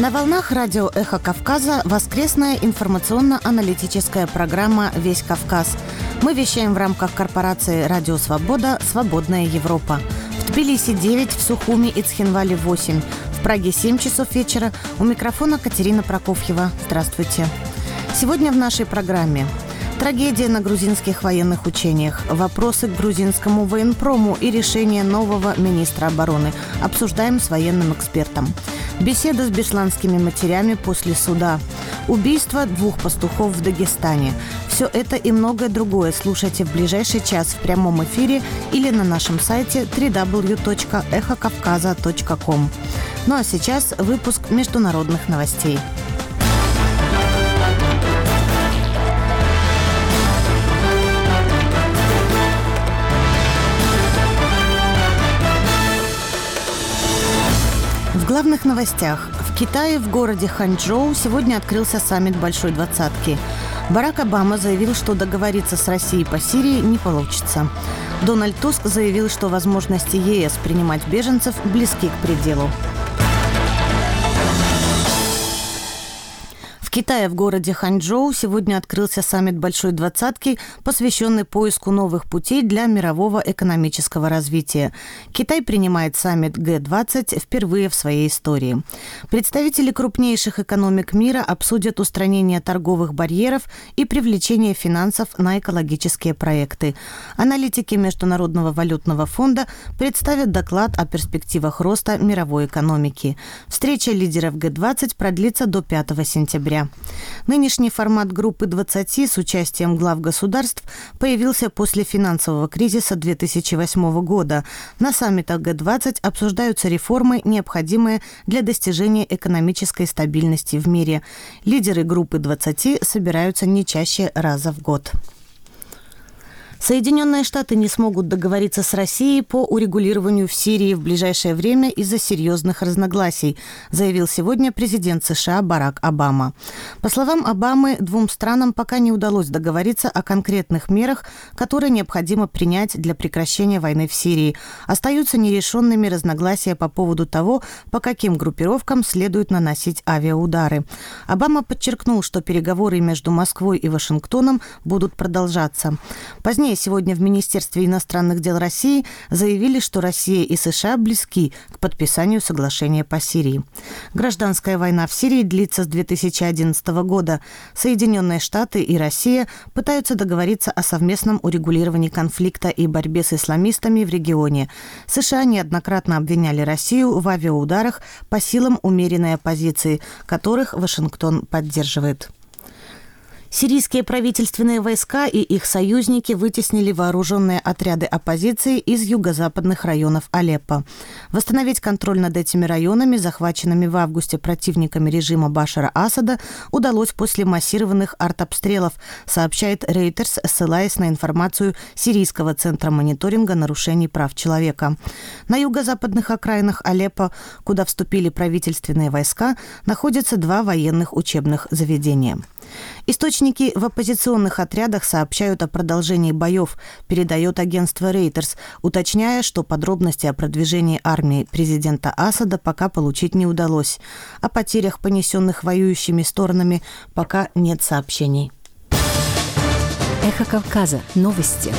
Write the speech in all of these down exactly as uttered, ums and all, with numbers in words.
На волнах радио «Эхо Кавказа» воскресная информационно-аналитическая программа «Весь Кавказ». Мы вещаем в рамках корпорации «Радио Свобода. Свободная Европа». В Тбилиси девять, в Сухуми и Цхинвале восемь. В Праге семь часов вечера. У микрофона Катерина Прокофьева. Здравствуйте. Сегодня в нашей программе: трагедия на грузинских военных учениях, вопросы к грузинскому военпрому и решение нового министра обороны. Обсуждаем с военным экспертом. Беседа с бесланскими матерями после суда. Убийство двух пастухов в Дагестане. Все это и многое другое слушайте в ближайший час в прямом эфире или на нашем сайте дабл ю дабл ю дабл ю точка эхо кавказа точка ком. Ну а сейчас выпуск международных новостей. В главных новостях. В Китае, в городе Ханчжоу, сегодня открылся саммит Большой Двадцатки. Барак Обама заявил, что договориться с Россией по Сирии не получится. Дональд Туск заявил, что возможности ЕС принимать беженцев близки к пределу. В Китае, в городе Ханчжоу, сегодня открылся саммит Большой Двадцатки, посвященный поиску новых путей для мирового экономического развития. Китай принимает саммит Гэ двадцать впервые в своей истории. Представители крупнейших экономик мира обсудят устранение торговых барьеров и привлечение финансов на экологические проекты. Аналитики Международного валютного фонда представят доклад о перспективах роста мировой экономики. Встреча лидеров Гэ двадцать продлится до пятого сентября. Нынешний формат группы двадцати с участием глав государств появился после финансового кризиса две тысячи восьмого года. На саммитах Гэ двадцать обсуждаются реформы, необходимые для достижения экономической стабильности в мире. Лидеры группы двадцати собираются не чаще раза в год. Соединенные Штаты не смогут договориться с Россией по урегулированию в Сирии в ближайшее время из-за серьезных разногласий, заявил сегодня президент США Барак Обама. По словам Обамы, двум странам пока не удалось договориться о конкретных мерах, которые необходимо принять для прекращения войны в Сирии. Остаются нерешенными разногласия по поводу того, по каким группировкам следует наносить авиаудары. Обама подчеркнул, что переговоры между Москвой и Вашингтоном будут продолжаться. Позднее сегодня в Министерстве иностранных дел России заявили, что Россия и США близки к подписанию соглашения по Сирии. Гражданская война в Сирии длится с две тысячи одиннадцатого года. Соединенные Штаты и Россия пытаются договориться о совместном урегулировании конфликта и борьбе с исламистами в регионе. США неоднократно обвиняли Россию в авиаударах по силам умеренной оппозиции, которых Вашингтон поддерживает. Сирийские правительственные войска и их союзники вытеснили вооруженные отряды оппозиции из юго-западных районов Алеппо. Восстановить контроль над этими районами, захваченными в августе противниками режима Башара Асада, удалось после массированных артобстрелов, сообщает Reuters, ссылаясь на информацию Сирийского центра мониторинга нарушений прав человека. На юго-западных окраинах Алеппо, куда вступили правительственные войска, находятся два военных учебных заведения. Источники в оппозиционных отрядах сообщают о продолжении боев, передает агентство Reuters, уточняя, что подробности о продвижении армии президента Асада пока получить не удалось. О потерях, понесенных воюющими сторонами, пока нет сообщений. Эхо Кавказа. Новости.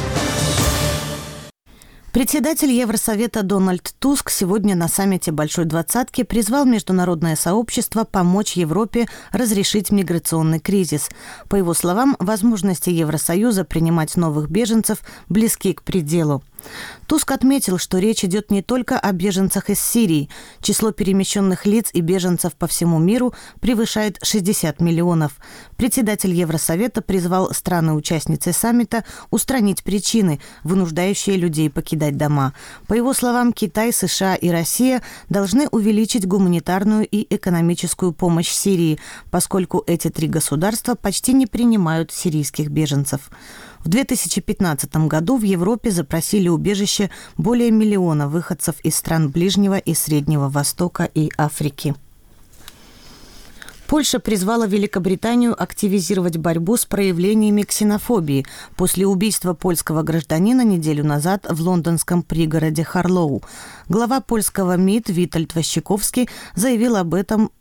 Председатель Евросовета Дональд Туск сегодня на саммите Большой Двадцатки призвал международное сообщество помочь Европе разрешить миграционный кризис. По его словам, возможности Евросоюза принимать новых беженцев близки к пределу. Туск отметил, что речь идет не только о беженцах из Сирии. Число перемещенных лиц и беженцев по всему миру превышает шестьдесят миллионов. Председатель Евросовета призвал страны-участницы саммита устранить причины, вынуждающие людей покидать дома. По его словам, Китай, США и Россия должны увеличить гуманитарную и экономическую помощь Сирии, поскольку эти три государства почти не принимают сирийских беженцев. В две тысячи пятнадцатом году в Европе запросили убежище более миллиона выходцев из стран Ближнего и Среднего Востока и Африки. Польша призвала Великобританию активизировать борьбу с проявлениями ксенофобии после убийства польского гражданина неделю назад в лондонском пригороде Харлоу. Глава польского МИД Витальд Ващикowski заявил об этом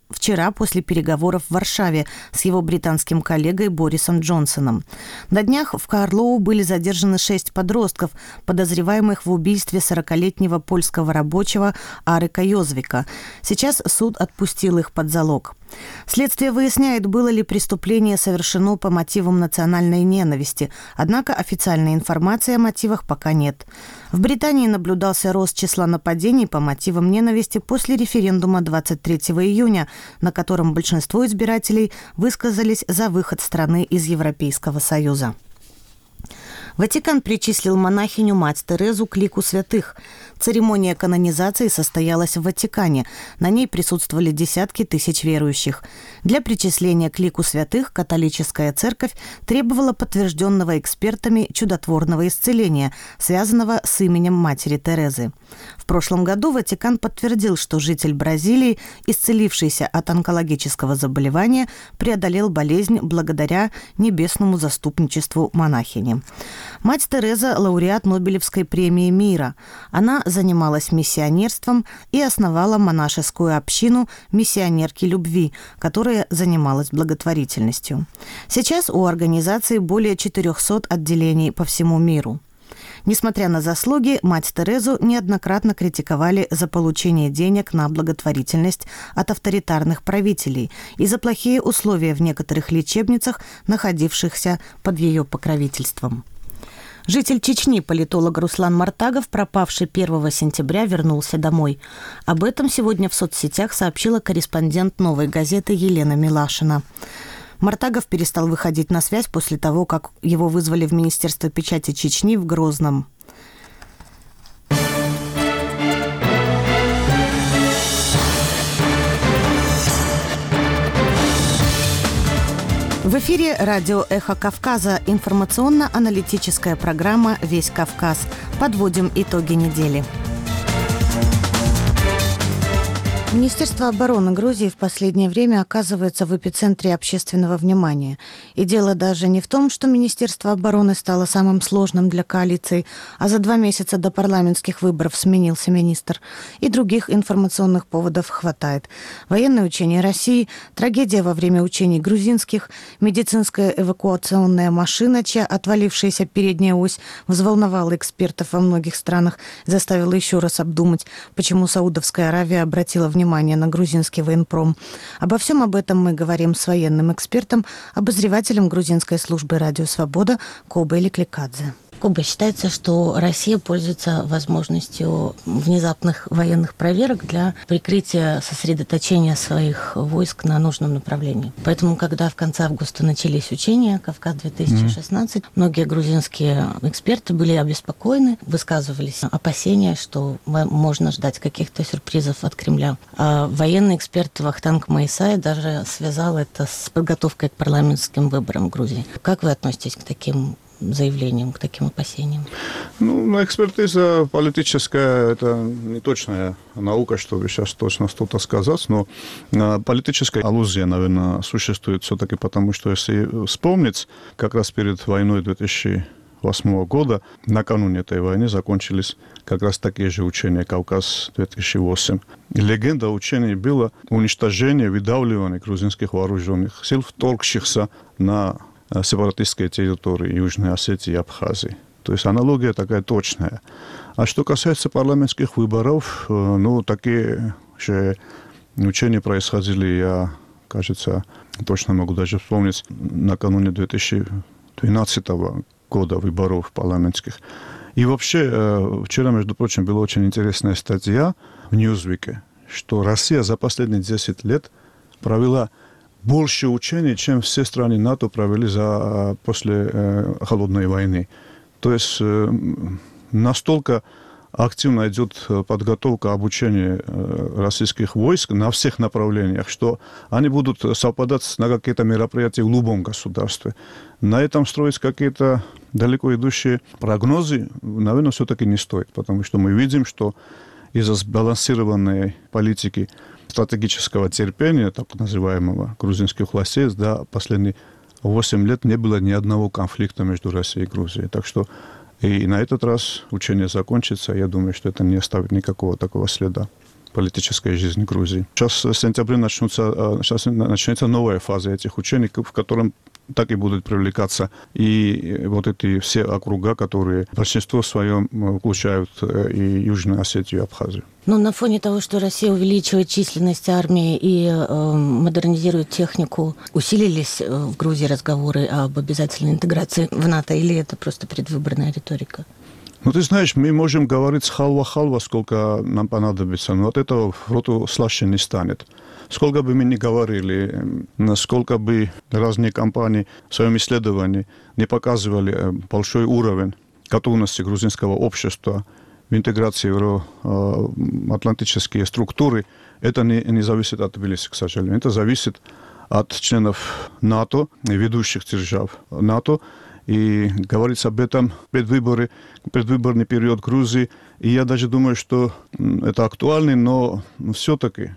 вчера после переговоров в Варшаве с его британским коллегой Борисом Джонсоном. На днях в Карлоу были задержаны шесть подростков, подозреваемых в убийстве сорокалетнего польского рабочего Арика Йозвика. Сейчас суд отпустил их под залог. Следствие выясняет, было ли преступление совершено по мотивам национальной ненависти, однако официальной информации о мотивах пока нет. В Британии наблюдался рост числа нападений по мотивам ненависти после референдума двадцать третьего июня, на котором большинство избирателей высказались за выход страны из Европейского Союза. Ватикан причислил монахиню мать Терезу к лику святых. Церемония канонизации состоялась в Ватикане. На ней присутствовали десятки тысяч верующих. Для причисления к лику святых католическая церковь требовала подтвержденного экспертами чудотворного исцеления, связанного с именем матери Терезы. В прошлом году Ватикан подтвердил, что житель Бразилии, исцелившийся от онкологического заболевания, преодолел болезнь благодаря небесному заступничеству монахини. Мать Тереза – лауреат Нобелевской премии мира. Она занималась миссионерством и основала монашескую общину «Миссионерки любви», которая занималась благотворительностью. Сейчас у организации более четырехсот отделений по всему миру. Несмотря на заслуги, мать Терезу неоднократно критиковали за получение денег на благотворительность от авторитарных правителей и за плохие условия в некоторых лечебницах, находившихся под ее покровительством. Житель Чечни, политолог Руслан Мартагов, пропавший первого сентября, вернулся домой. Об этом сегодня в соцсетях сообщила корреспондент «Новой газеты» Елена Милашина. Мартагов перестал выходить на связь после того, как его вызвали в Министерство печати Чечни в Грозном. В эфире радио «Эхо Кавказа», информационно-аналитическая программа «Весь Кавказ». Подводим итоги недели. Министерство обороны Грузии в последнее время оказывается в эпицентре общественного внимания. И дело даже не в том, что Министерство обороны стало самым сложным для коалиции, а за два месяца до парламентских выборов сменился министр. И других информационных поводов хватает. Военные учения России, трагедия во время учений грузинских, медицинская эвакуационная машина, чья отвалившаяся передняя ось взволновала экспертов во многих странах, заставила еще раз обдумать, почему Саудовская Аравия обратила внимание внимание на грузинский военпром. Обо всем об этом мы говорим с военным экспертом, обозревателем грузинской службы «Радио Свобода» Кобой Ликликадзе. Коба, считается, что Россия пользуется возможностью внезапных военных проверок для прикрытия сосредоточения своих войск на нужном направлении. Поэтому, когда в конце августа начались учения «Кавказ-две тысячи шестнадцать», mm-hmm. многие грузинские эксперты были обеспокоены, высказывались опасения, что можно ждать каких-то сюрпризов от Кремля. А военный эксперт Вахтанг Маисай даже связал это с подготовкой к парламентским выборам в Грузии. Как вы относитесь к таким заявлениям, к таким опасениям? Ну, экспертиза политическая – это не точная наука, чтобы сейчас точно что-то сказать, но политическая аллюзия, наверное, существует все-таки, потому что, если вспомнить, как раз перед войной две тысячи восьмого года, накануне этой войны, закончились как раз такие же учения «Кавказ-две тысячи восемь». Легенда учений была уничтожение, выдавливание грузинских вооруженных сил, вторгшихся на сепаратистские территории Южной Осетии и Абхазии. То есть аналогия такая точная. А что касается парламентских выборов, ну, такие же учения происходили, я, кажется, точно могу даже вспомнить, накануне две тысячи двенадцатого года выборов парламентских. И вообще, вчера, между прочим, была очень интересная статья в Ньюзвике, что Россия за последние десять лет провела больше учений, чем все страны НАТО провели за, после э, холодной войны. То есть э, настолько активно идет подготовка, обучение э, российских войск на всех направлениях, что они будут совпадать на какие-то мероприятия в любом государстве. На этом строить какие-то далеко идущие прогнозы, наверное, все-таки не стоит, потому что мы видим, что из-за сбалансированной политики стратегического терпения, так называемого, грузинских властей, за последние восемь лет не было ни одного конфликта между Россией и Грузией. Так что и на этот раз учение закончится. Я думаю, что это не оставит никакого такого следа. политической жизни Грузии. Сейчас в сентябре начнутся, сейчас начнется новая фаза этих учений, в котором так и будут привлекаться и вот эти все округа, которые в большинство своем включают и Южную Осетию, и Абхазию. Но на фоне того, что Россия увеличивает численность армии и э, модернизирует технику, усилились в Грузии разговоры об обязательной интеграции в НАТО, или это просто предвыборная риторика? Ну, ты знаешь, мы можем говорить халва-халва, сколько нам понадобится, но от этого роту слаще не станет. Сколько бы мы ни говорили, насколько бы разные компании в своем исследовании не показывали большой уровень готовности грузинского общества в интеграции в евроатлантические структуры, это не, не зависит от Тбилиси, к сожалению. Это зависит от членов НАТО, ведущих держав НАТО. И говорится об этом предвыборы, предвыборный период Грузии. И я даже думаю, что это актуально, но все-таки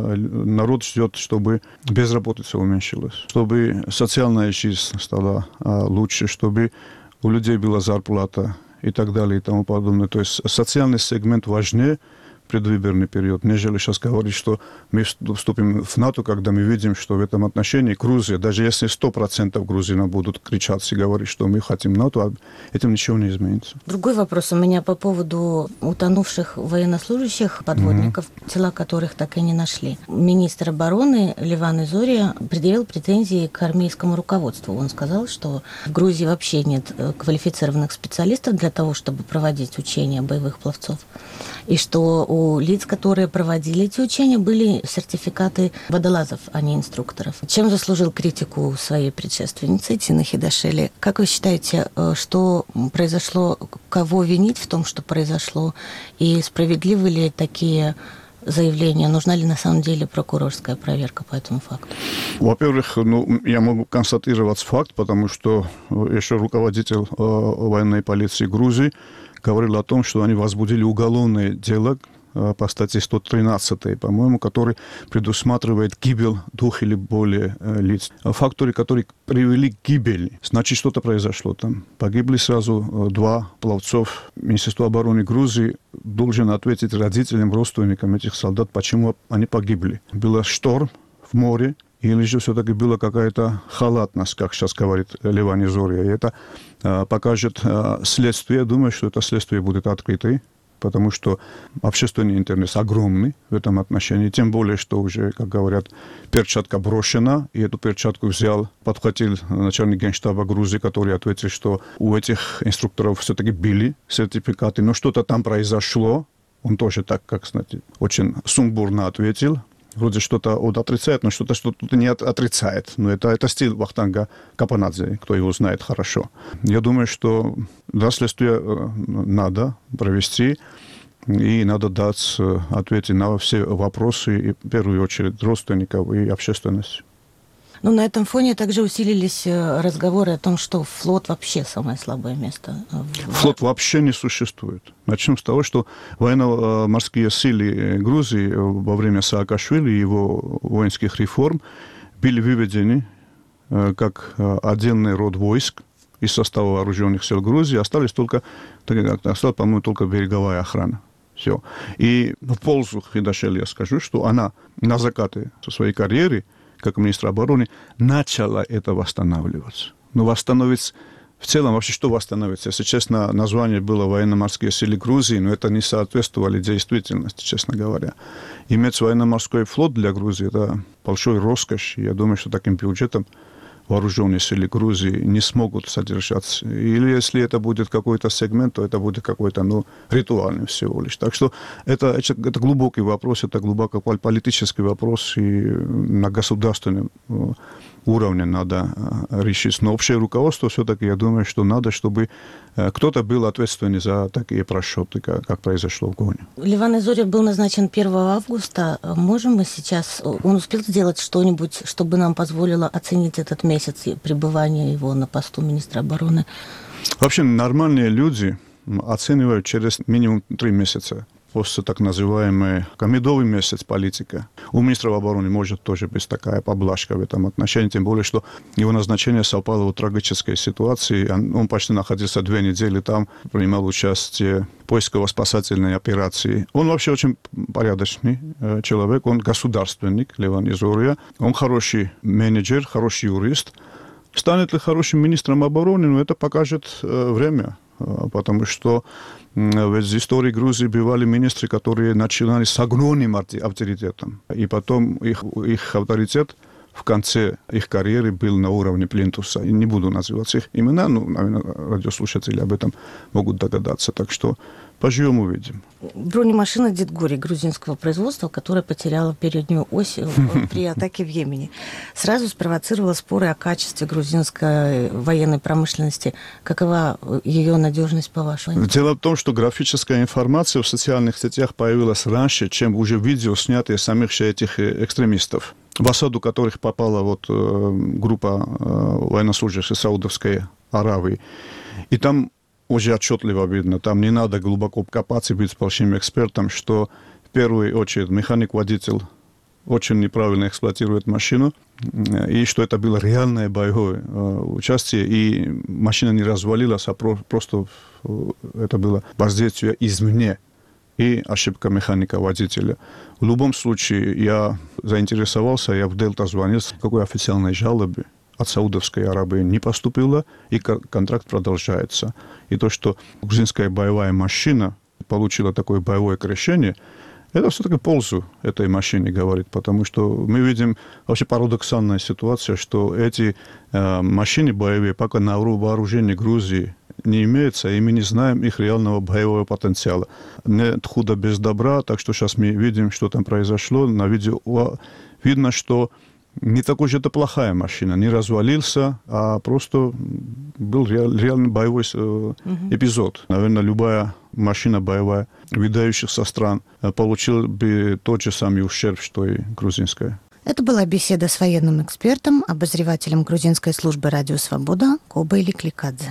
народ ждет, чтобы безработица уменьшилась, чтобы социальная жизнь стала лучше, чтобы у людей была зарплата и так далее и тому подобное. То есть социальный сегмент важнее предвыборный период, нежели сейчас говорить, что мы вступим в НАТО, когда мы видим, что в этом отношении Грузия, даже если сто процентов грузинов будут кричать и говорить, что мы хотим НАТО, этим ничего не изменится. Другой вопрос у меня по поводу утонувших военнослужащих, подводников, mm-hmm. тела которых так и не нашли. Министр обороны Леван Зория предъявил претензии к армейскому руководству. Он сказал, что в Грузии вообще нет квалифицированных специалистов для того, чтобы проводить учения боевых пловцов, и что у лиц, которые проводили эти учения, были сертификаты водолазов, а не инструкторов. Чем заслужил критику своей предшественницы Тины Хидашели? Как вы считаете, что произошло, кого винить в том, что произошло, и справедливы ли такие заявления? Нужна ли на самом деле прокурорская проверка по этому факту? Во-первых, ну, я могу констатировать факт, потому что еще руководитель э, военной полиции Грузии говорил о том, что они возбудили уголовное дело по статье сто тринадцать, по-моему, который предусматривает гибель двух или более лиц. Факторы, которые привели к гибели, значит, что-то произошло там. Погибли сразу два пловцов. Министерство обороны Грузии должен ответить родителям, родственникам этих солдат, почему они погибли. Был шторм в море, или же все-таки была какая-то халатность, как сейчас говорит Леван Зория. И это а, покажет а, следствие. Я думаю, что это следствие будет открыто, потому что общественный интерес огромный в этом отношении. Тем более, что уже, как говорят, перчатка брошена, и эту перчатку взял, подхватил начальник генштаба Грузии, который ответил, что у этих инструкторов все-таки были сертификаты, но что-то там произошло. Он тоже так, как знаете, очень сумбурно ответил. Вроде что-то он отрицает, но что-то что-то не отрицает. Но это, это стиль Вахтанга Капанадзе, кто его знает хорошо. Я думаю, что да, следствие надо провести, и надо дать ответы на все вопросы, и в первую очередь родственников и общественности. Ну, на этом фоне также усилились разговоры о том, что флот вообще самое слабое место. Флот вообще не существует. Начнем с того, что военно-морские силы Грузии во время Саакашвили и его воинских реформ были выведены как отдельный род войск из состава вооруженных сил Грузии. Остались только, осталась, по-моему, только береговая охрана. Все. И в пользу Хидашели я скажу, что она на закате со своей карьеры как министр обороны, начала это восстанавливаться. Но восстановить в целом, вообще что восстановится? Если честно, название было военно-морские силы Грузии, но это не соответствовало действительности, честно говоря. Иметь военно-морской флот для Грузии – это большой роскошь. Я думаю, что таким бюджетом вооруженные силы Грузии не смогут содержаться. Или если это будет какой-то сегмент, то это будет какой-то, ну, ритуальный всего лишь. Так что это, это глубокий вопрос, это глубоко политический вопрос, и на государственном уровне надо решить. Но общее руководство все-таки, я думаю, что надо, чтобы кто-то был ответственный за такие просчеты, как, как произошло в Гоне. Леван Зория был назначен первого августа. Можем мы сейчас... Он успел сделать что-нибудь, чтобы нам позволило оценить этот месяц пребывания его на посту министра обороны? Вообще нормальные люди оценивают через минимум три месяца после так называемый медовый месяц политика. У министра обороны может тоже быть такая поблажка в этом отношении, тем более, что его назначение совпало в трагической ситуации. Он почти находился две недели там, принимал участие в поисково-спасательной операции. Он вообще очень порядочный человек, он государственник, Леван Изурия. Он хороший менеджер, хороший юрист. Станет ли хорошим министром обороны, ну, это покажет время. Потому что в истории Грузии бывали министры, которые начинали с огромным авторитетом. И потом их, их авторитет в конце их карьеры был на уровне плинтуса. И не буду называть их имена, но, наверное, радиослушатели об этом могут догадаться. Так что поживем, увидим. Бронемашина «Дедгори» грузинского производства, которая потеряла переднюю ось при атаке в Йемене, сразу спровоцировала споры о качестве грузинской военной промышленности. Какова ее надежность, по-вашему? Дело в том, что графическая информация в социальных сетях появилась раньше, чем уже видео, снятые самих же этих экстремистов, в осаду которых попала вот группа военнослужащих Саудовской Аравии. И там уже отчетливо видно, там не надо глубоко копаться и быть большим экспертом, что в первую очередь механик-водитель очень неправильно эксплуатирует машину, и что это было реальное боевое участие, и машина не развалилась, а просто это было воздействие извне и ошибка механика-водителя. В любом случае, я заинтересовался, я в Дельта звонил, с какой официальной жалобе от Саудовской Аравии не поступило, и контракт продолжается. И то, что грузинская боевая машина получила такое боевое крещение, это все-таки пользу этой машине говорит, потому что мы видим вообще парадоксальная ситуация, что эти э, машины боевые пока на вооружении Грузии не имеются, и мы не знаем их реального боевого потенциала. Нет худа без добра, так что сейчас мы видим, что там произошло. На видео видно, что не такой же это плохая машина, не развалился, а просто был реальный боевой эпизод. Наверное, любая машина боевая выдающихся стран получила бы тот же самый ущерб, что и грузинская. Это была беседа с военным экспертом, обозревателем грузинской службы «Радио Свобода» Кобой Ликликадзе.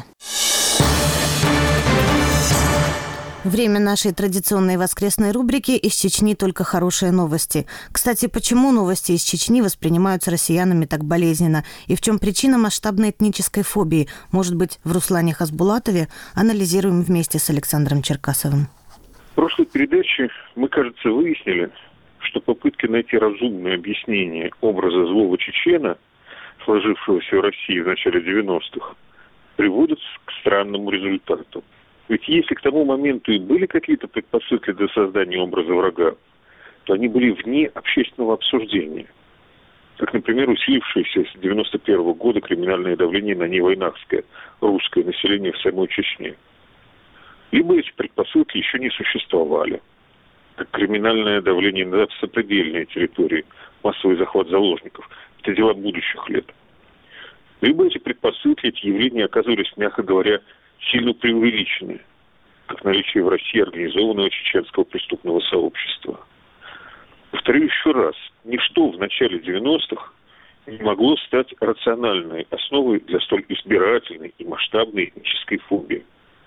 Время нашей традиционной воскресной рубрики «Из Чечни только хорошие новости». Кстати, почему новости из Чечни воспринимаются россиянами так болезненно? И в чем причина масштабной этнической фобии? Может быть, в Руслане Хасбулатове? Анализируем вместе с Александром Черкасовым. В прошлой передаче мы, кажется, выяснили, что попытки найти разумное объяснение образа злого чечена, сложившегося в России в начале девяностых, приводят к странному результату. Ведь если к тому моменту и были какие-то предпосылки для создания образа врага, то они были вне общественного обсуждения. Как, например, усилившееся с девяносто первого года криминальное давление на невойнахское русское население в самой Чечне. Либо эти предпосылки еще не существовали, как криминальное давление на сопредельные территории, массовый захват заложников. Это дела будущих лет. Либо эти предпосылки, эти явления оказывались, мягко говоря, сильно преувеличены, как наличие в России организованного чеченского преступного сообщества. Повторю еще раз, ничто в начале девяностых не могло стать рациональной основой для столь избирательной и масштабной этнической фобии.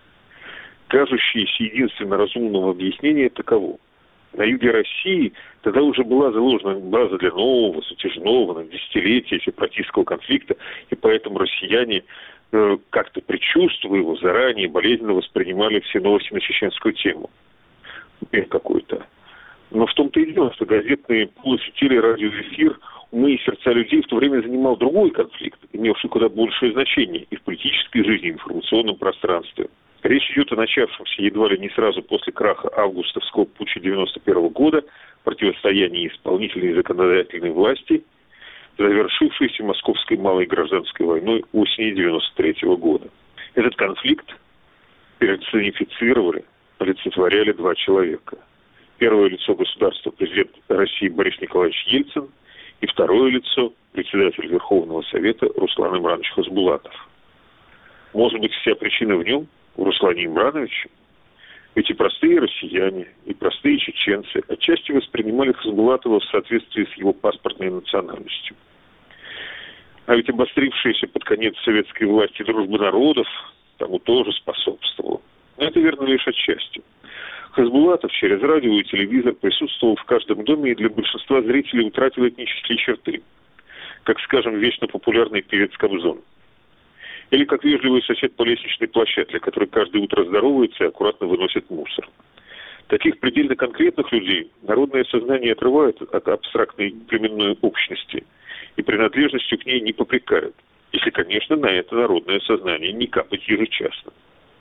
Кажущееся единственно разумного объяснения таково. На юге России тогда уже была заложена база для нового, затяжного, на десятилетия сепаратистского конфликта, и поэтому россияне, э, как-то предчувствуя его, заранее болезненно воспринимали все новости на чеченскую тему. Мир какой-то. Но в том-то и дело, что газетные полусетели, радиоэфир, умы и сердца людей в то время занимал другой конфликт, имевший куда большее значение и в политической жизни, и в информационном пространстве. Речь идет о начавшемся едва ли не сразу после краха августовского путча девяносто первого года противостоянии исполнительной и законодательной власти, завершившейся Московской малой гражданской войной осенью девяносто третьего года. Этот конфликт персонифицировали, олицетворяли два человека. Первое лицо государства президент России Борис Николаевич Ельцин и второе лицо председатель Верховного Совета Руслан Имранович Хасбулатов. Может быть, вся причина в нем, у Руслане Имрановиче? Эти простые россияне и простые чеченцы отчасти воспринимали Хасбулатова в соответствии с его паспортной национальностью. А ведь обострившаяся под конец советской власти дружба народов тому тоже способствовала. Но это верно лишь отчасти. Хасбулатов через радио и телевизор присутствовал в каждом доме и для большинства зрителей утратил этнические черты, как, скажем, вечно популярный певец Кобзон. Или как вежливый сосед по лестничной площадке, который каждое утро здоровается и аккуратно выносит мусор. Таких предельно конкретных людей народное сознание отрывает от абстрактной племенной общности и принадлежностью к ней не попрекают, если, конечно, на это народное сознание не капать ежечасно.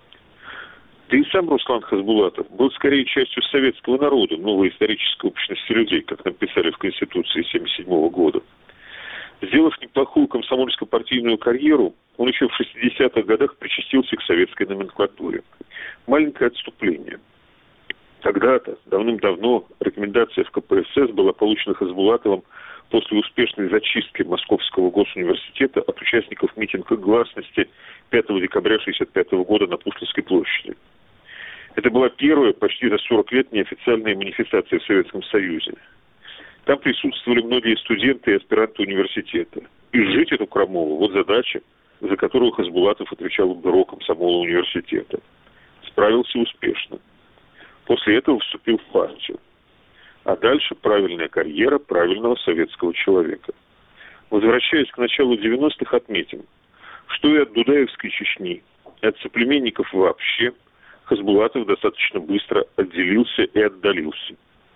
Да и сам Руслан Хасбулатов был скорее частью советского народа, новой исторической общности людей, как нам писали в Конституции семьдесят седьмого года. Сделав неплохую комсомольско-партийную карьеру, он еще в шестидесятых годах причастился к советской номенклатуре. Маленькое отступление. Тогда-то, давным-давно, рекомендация в ка пэ эс эс была получена Хасбулатовым после успешной зачистки Московского госуниверситета от участников митинга гласности пятого декабря шестьдесят пятого года на Пушкинской площади. Это была первая почти за сорок лет неофициальная манифестация в Советском Союзе. Там присутствовали многие студенты и аспиранты университета. И сжечь эту крамолу – вот задача, за которую Хасбулатов отвечал в бюро комсомола университета. Справился успешно. После этого вступил в партию. А дальше правильная карьера правильного советского человека. Возвращаясь к началу девяностых, отметим, что и от Дудаевской Чечни, и от соплеменников вообще Хасбулатов достаточно быстро отделился и отдалился.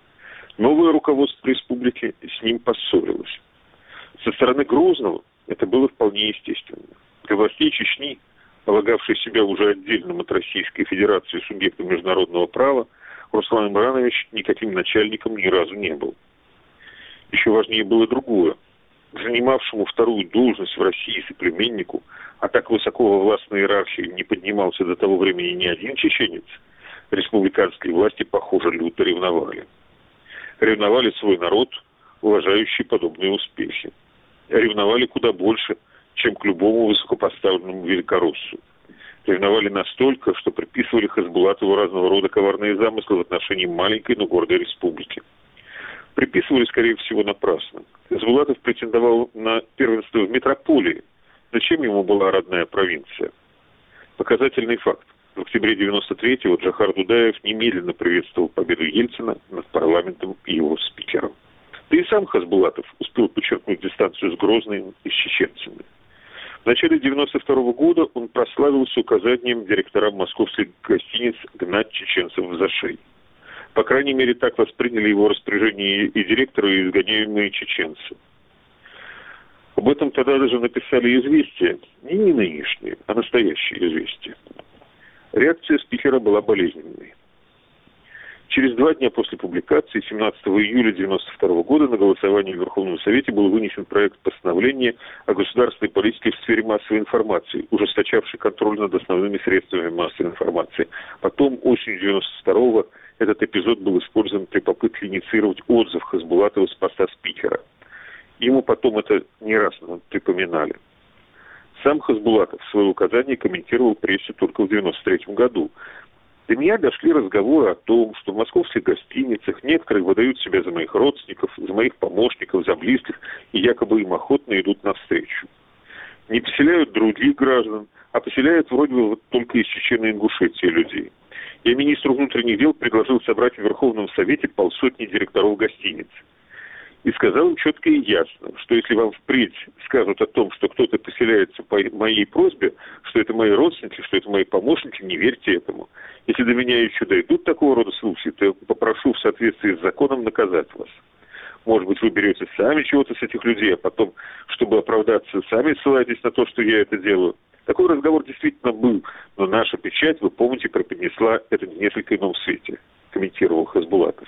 Новое руководство республики с ним поссорилось. Со стороны Грозного это было вполне естественно. Для властей Чечни, полагавшей себя уже отдельным от Российской Федерации субъектом международного права, Руслан Имранович никаким начальником ни разу не был. Еще важнее было другое. К занимавшему вторую должность в России соплеменнику, а так высоко во властной иерархии не поднимался до того времени ни один чеченец, республиканские власти, похоже, люто ревновали. Ревновали свой народ, уважающий подобные успехи. Ревновали куда больше, чем к любому высокопоставленному великороссу. Ревновали настолько, что приписывали Хасбулатову разного рода коварные замыслы в отношении маленькой, но гордой республики. Приписывали, скорее всего, напрасно. Хасбулатов претендовал на первенство в метрополии. Зачем ему была родная провинция? Показательный факт. В октябре девяносто третьего Джохар Дудаев немедленно приветствовал победу Ельцина над парламентом и его спикером. Да и сам Хасбулатов успел подчеркнуть дистанцию с Грозным и с чеченцами. В начале девяносто второго года он прославился указанием директорам московских гостиниц гнать чеченцев в зашей. По крайней мере, так восприняли его распоряжение и директоры, и изгоняемые чеченцы. Об этом тогда даже написали известия, не, не нынешние, а настоящие известия. Реакция спикера была болезненной. Через два дня после публикации, семнадцатого июля девяносто второго года, на голосовании в Верховном Совете был вынесен проект постановления о государственной политике в сфере массовой информации, ужесточавший контроль над основными средствами массовой информации. Потом, осенью девяносто второго, этот эпизод был использован при попытке инициировать отзыв Хасбулатова с поста спикера. Ему потом это не раз припоминали. Сам Хасбулатов свои указания комментировал прессе только в девяносто третьем году. До меня дошли разговоры о том, что в московских гостиницах некоторые выдают себя за моих родственников, за моих помощников, за близких, и якобы им охотно идут навстречу. Не поселяют других граждан, а поселяют вроде бы вот только из Чечен и Ингушетии людей. Я министру внутренних дел предложил собрать в Верховном Совете полсотни директоров гостиниц. И сказал им четко и ясно, что если вам впредь скажут о том, что кто-то поселяется по моей просьбе, что это мои родственники, что это мои помощники, не верьте этому. Если до меня еще дойдут такого рода слухи, то я попрошу в соответствии с законом наказать вас. Может быть, вы берете сами чего-то с этих людей, а потом, чтобы оправдаться, сами ссылаетесь на то, что я это делаю. Такой разговор действительно был, но наша печать, вы помните, преподнесла это в несколько ином свете, комментировал Хасбулатов.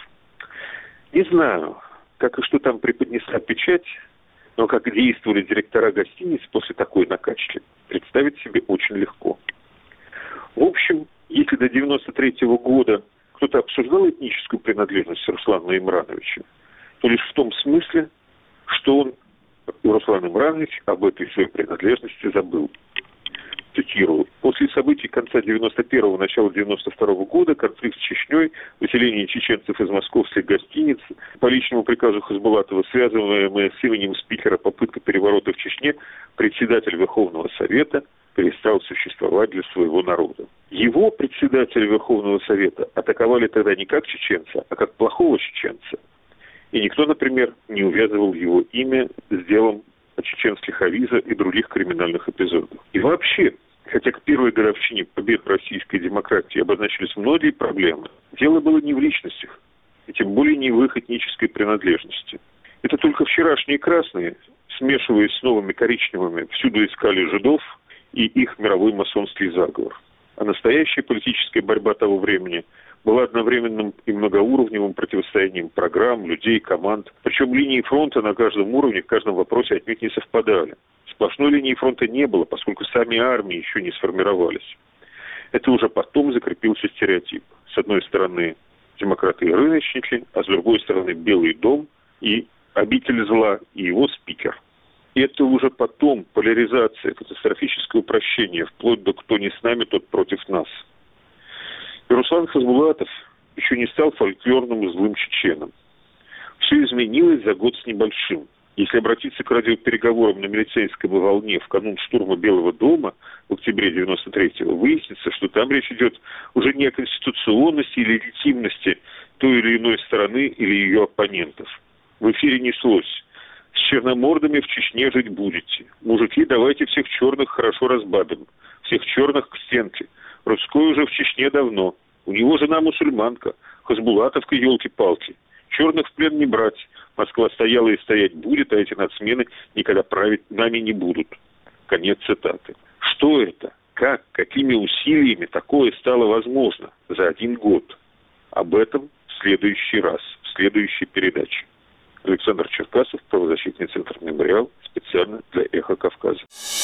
Не знаю, как и что там преподнесла печать, но как действовали директора гостиниц после такой накачки, представить себе очень легко. В общем, если до девяносто третьего года кто-то обсуждал этническую принадлежность Руслана Имрановича, то лишь в том смысле, что он, Руслан Имранович, об этой своей принадлежности забыл. Цитирую. После событий конца девяносто первого, начала девяносто второго года, конфликт с Чечней, выселение чеченцев из московских гостиниц, по личному приказу Хасбулатова, связываемая с именем спикера попытка переворота в Чечне, председатель Верховного Совета перестал существовать для своего народа. Его, председателя Верховного Совета, атаковали тогда не как чеченца, а как плохого чеченца. И никто, например, не увязывал его имя с делом о чеченских авиза и других криминальных эпизодах. И вообще, хотя к первой годовщине побед российской демократии обозначились многие проблемы, дело было не в личностях, и тем более не в их этнической принадлежности. Это только вчерашние красные, смешиваясь с новыми коричневыми, всюду искали жидов и их мировой масонский заговор. А настоящая политическая борьба того времени была одновременным и многоуровневым противостоянием программ, людей, команд. Причем линии фронта на каждом уровне, в каждом вопросе отнюдь не совпадали. Сплошной линии фронта не было, поскольку сами армии еще не сформировались. Это уже потом закрепился стереотип. С одной стороны, демократы и рыночники, а с другой стороны, Белый дом и обитель зла, и его спикер. И это уже потом поляризация, катастрофическое упрощение, вплоть до «кто не с нами, тот против нас». И Руслан Хасбулатов еще не стал фольклорным злым чеченом. Все изменилось за год с небольшим. Если обратиться к радиопереговорам на милицейской волне в канун штурма Белого дома в октябре девяносто третьего, выяснится, что там речь идет уже не о конституционности или легитимности той или иной стороны или ее оппонентов. В эфире неслось: «С черномордами в Чечне жить будете. Мужики, давайте всех черных хорошо разбабим. Всех черных к стенке. Русской уже в Чечне давно. У него жена мусульманка. Хасбулатовка, елки-палки. Черных в плен не брать. Москва стояла и стоять будет, а эти нацмены никогда править нами не будут». Конец цитаты. Что это? Как? Какими усилиями такое стало возможно за один год? Об этом в следующий раз, в следующей передаче. Александр Черкасов, правозащитный центр «Мемориал», специально для «Эхо Кавказа».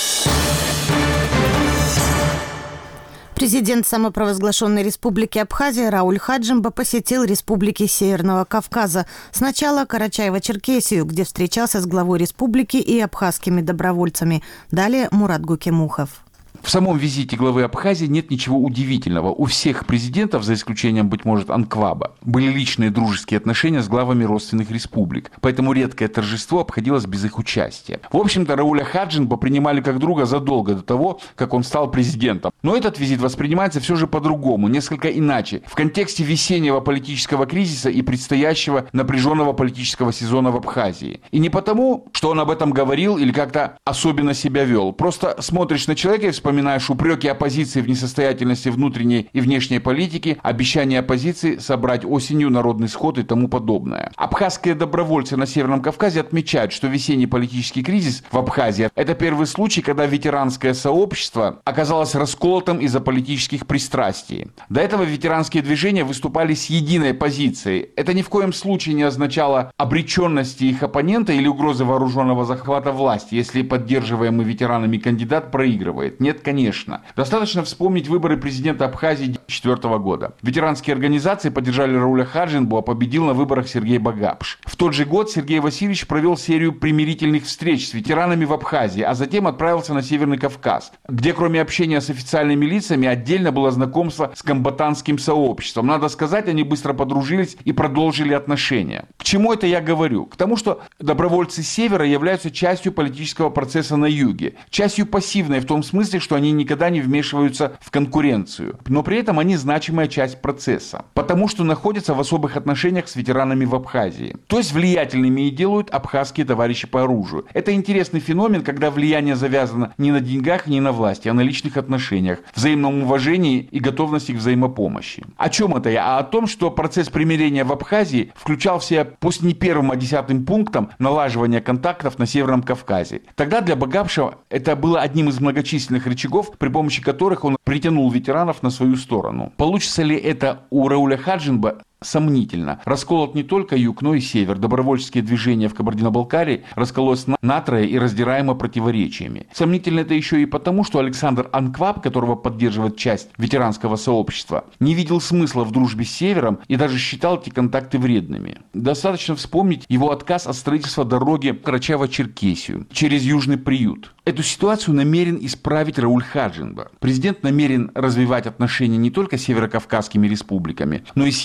Президент самопровозглашенной республики Абхазия Рауль Хаджимба посетил республики Северного Кавказа. Сначала Карачаево-Черкесию, где встречался с главой республики и абхазскими добровольцами. Далее Мурат Гукемухов. В самом визите главы Абхазии нет ничего удивительного. У всех президентов, за исключением, быть может, Анкваба, были личные дружеские отношения с главами родственных республик. Поэтому редкое торжество обходилось без их участия. В общем-то, Рауля Хаджимба принимали как друга задолго до того, как он стал президентом. Но этот визит воспринимается все же по-другому, несколько иначе, в контексте весеннего политического кризиса и предстоящего напряженного политического сезона в Абхазии. И не потому, что он об этом говорил или как-то особенно себя вел. Просто смотришь на человека и вспоминаешь, Вспоминаешь упреки оппозиции в несостоятельности внутренней и внешней политики, обещания оппозиции собрать осенью народный сход и тому подобное. Абхазские добровольцы на Северном Кавказе отмечают, что весенний политический кризис в Абхазии – это первый случай, когда ветеранское сообщество оказалось расколотым из-за политических пристрастий. До этого ветеранские движения выступали с единой позицией. Это ни в коем случае не означало обреченности их оппонента или угрозы вооруженного захвата власти, если поддерживаемый ветеранами кандидат проигрывает. Нет, конечно. Достаточно вспомнить выборы президента Абхазии две тысячи четвёртого года. Ветеранские организации поддержали Рауля Хаджимбу, а победил на выборах Сергей Багапш. В тот же год Сергей Васильевич провел серию примирительных встреч с ветеранами в Абхазии, а затем отправился на Северный Кавказ, где кроме общения с официальными лицами отдельно было знакомство с комбатантским сообществом. Надо сказать, они быстро подружились и продолжили отношения. К чему это я говорю? К тому, что добровольцы Севера являются частью политического процесса на юге, частью пассивной в том смысле, что они никогда не вмешиваются в конкуренцию. Но при этом они значимая часть процесса, потому что находятся в особых отношениях с ветеранами в Абхазии. То есть влиятельными и делают абхазские товарищи по оружию. Это интересный феномен, когда влияние завязано не на деньгах, не на власти, а на личных отношениях, взаимном уважении и готовности к взаимопомощи. О чем это я? А о том, что процесс примирения в Абхазии включал в себя пусть не первым, а десятым пунктом налаживания контактов на Северном Кавказе. Тогда для Багапша это было одним из многочисленных рычагов, при помощи которых он притянул ветеранов на свою сторону. Получится ли это у Рауля Хаджимба? Сомнительно. Расколот не только юг, но и север. Добровольческие движения в Кабардино-Балкарии раскололось на трое и раздираемо противоречиями. Сомнительно это еще и потому, что Александр Анкваб, которого поддерживает часть ветеранского сообщества, не видел смысла в дружбе с севером и даже считал эти контакты вредными. Достаточно вспомнить его отказ от строительства дороги Карачаево-Черкесию через Южный приют. Эту ситуацию намерен исправить Рауль Хаджимба. Президент намерен развивать отношения не только с северокавказскими республиками, но и с югом России.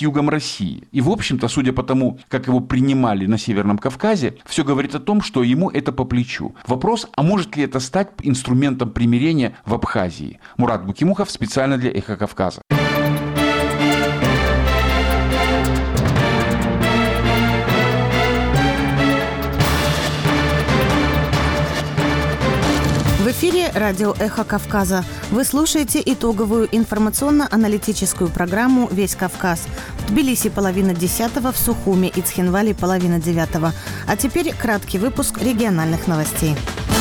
России. И, в общем-то, судя по тому, как его принимали на Северном Кавказе, все говорит о том, что ему это по плечу. Вопрос, а может ли это стать инструментом примирения в Абхазии? Мурат Букимухов специально для «Эхо Кавказа». В эфире радио «Эхо Кавказа». Вы слушаете итоговую информационно-аналитическую программу «Весь Кавказ». В Тбилиси половина десятого, в Сухуми и Цхинвали половина девятого. А теперь краткий выпуск региональных новостей.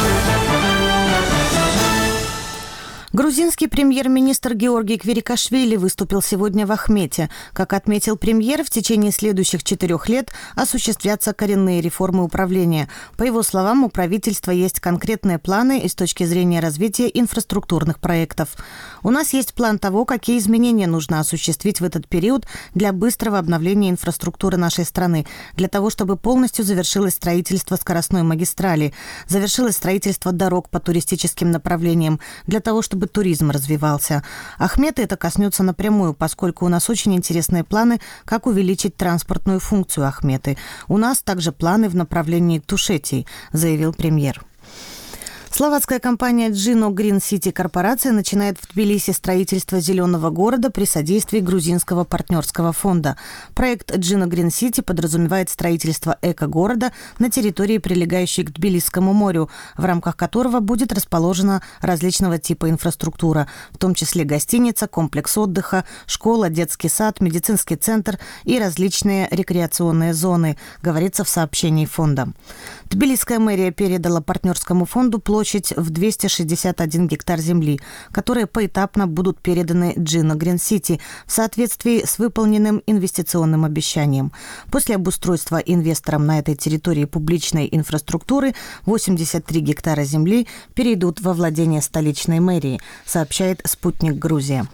Грузинский премьер-министр Георгий Квирикашвили выступил сегодня в Ахмете. Как отметил премьер, в течение следующих четырех лет осуществятся коренные реформы управления. По его словам, у правительства есть конкретные планы и с точки зрения развития инфраструктурных проектов. У нас есть план того, какие изменения нужно осуществить в этот период для быстрого обновления инфраструктуры нашей страны, для того, чтобы полностью завершилось строительство скоростной магистрали, завершилось строительство дорог по туристическим направлениям, для того, чтобы туризм развивался. Ахмета это коснется напрямую, поскольку у нас очень интересные планы, как увеличить транспортную функцию Ахметы. У нас также планы в направлении Тушетии, заявил премьер. Словацкая компания Джино Green City Корпорация начинает в Тбилиси строительство зеленого города при содействии грузинского партнерского фонда. Проект Джино Green City подразумевает строительство эко-города на территории, прилегающей к Тбилисскому морю, в рамках которого будет расположена различного типа инфраструктура, в том числе гостиница, комплекс отдыха, школа, детский сад, медицинский центр и различные рекреационные зоны, говорится в сообщении фонда. Тбилисская мэрия передала партнерскому фонду площадь в двести шестьдесят один гектар земли, которые поэтапно будут переданы Джино Green City в соответствии с выполненным инвестиционным обещанием. После обустройства инвесторам на этой территории публичной инфраструктуры восемьдесят три гектара земли перейдут во владение столичной мэрии, сообщает «Спутник Грузия».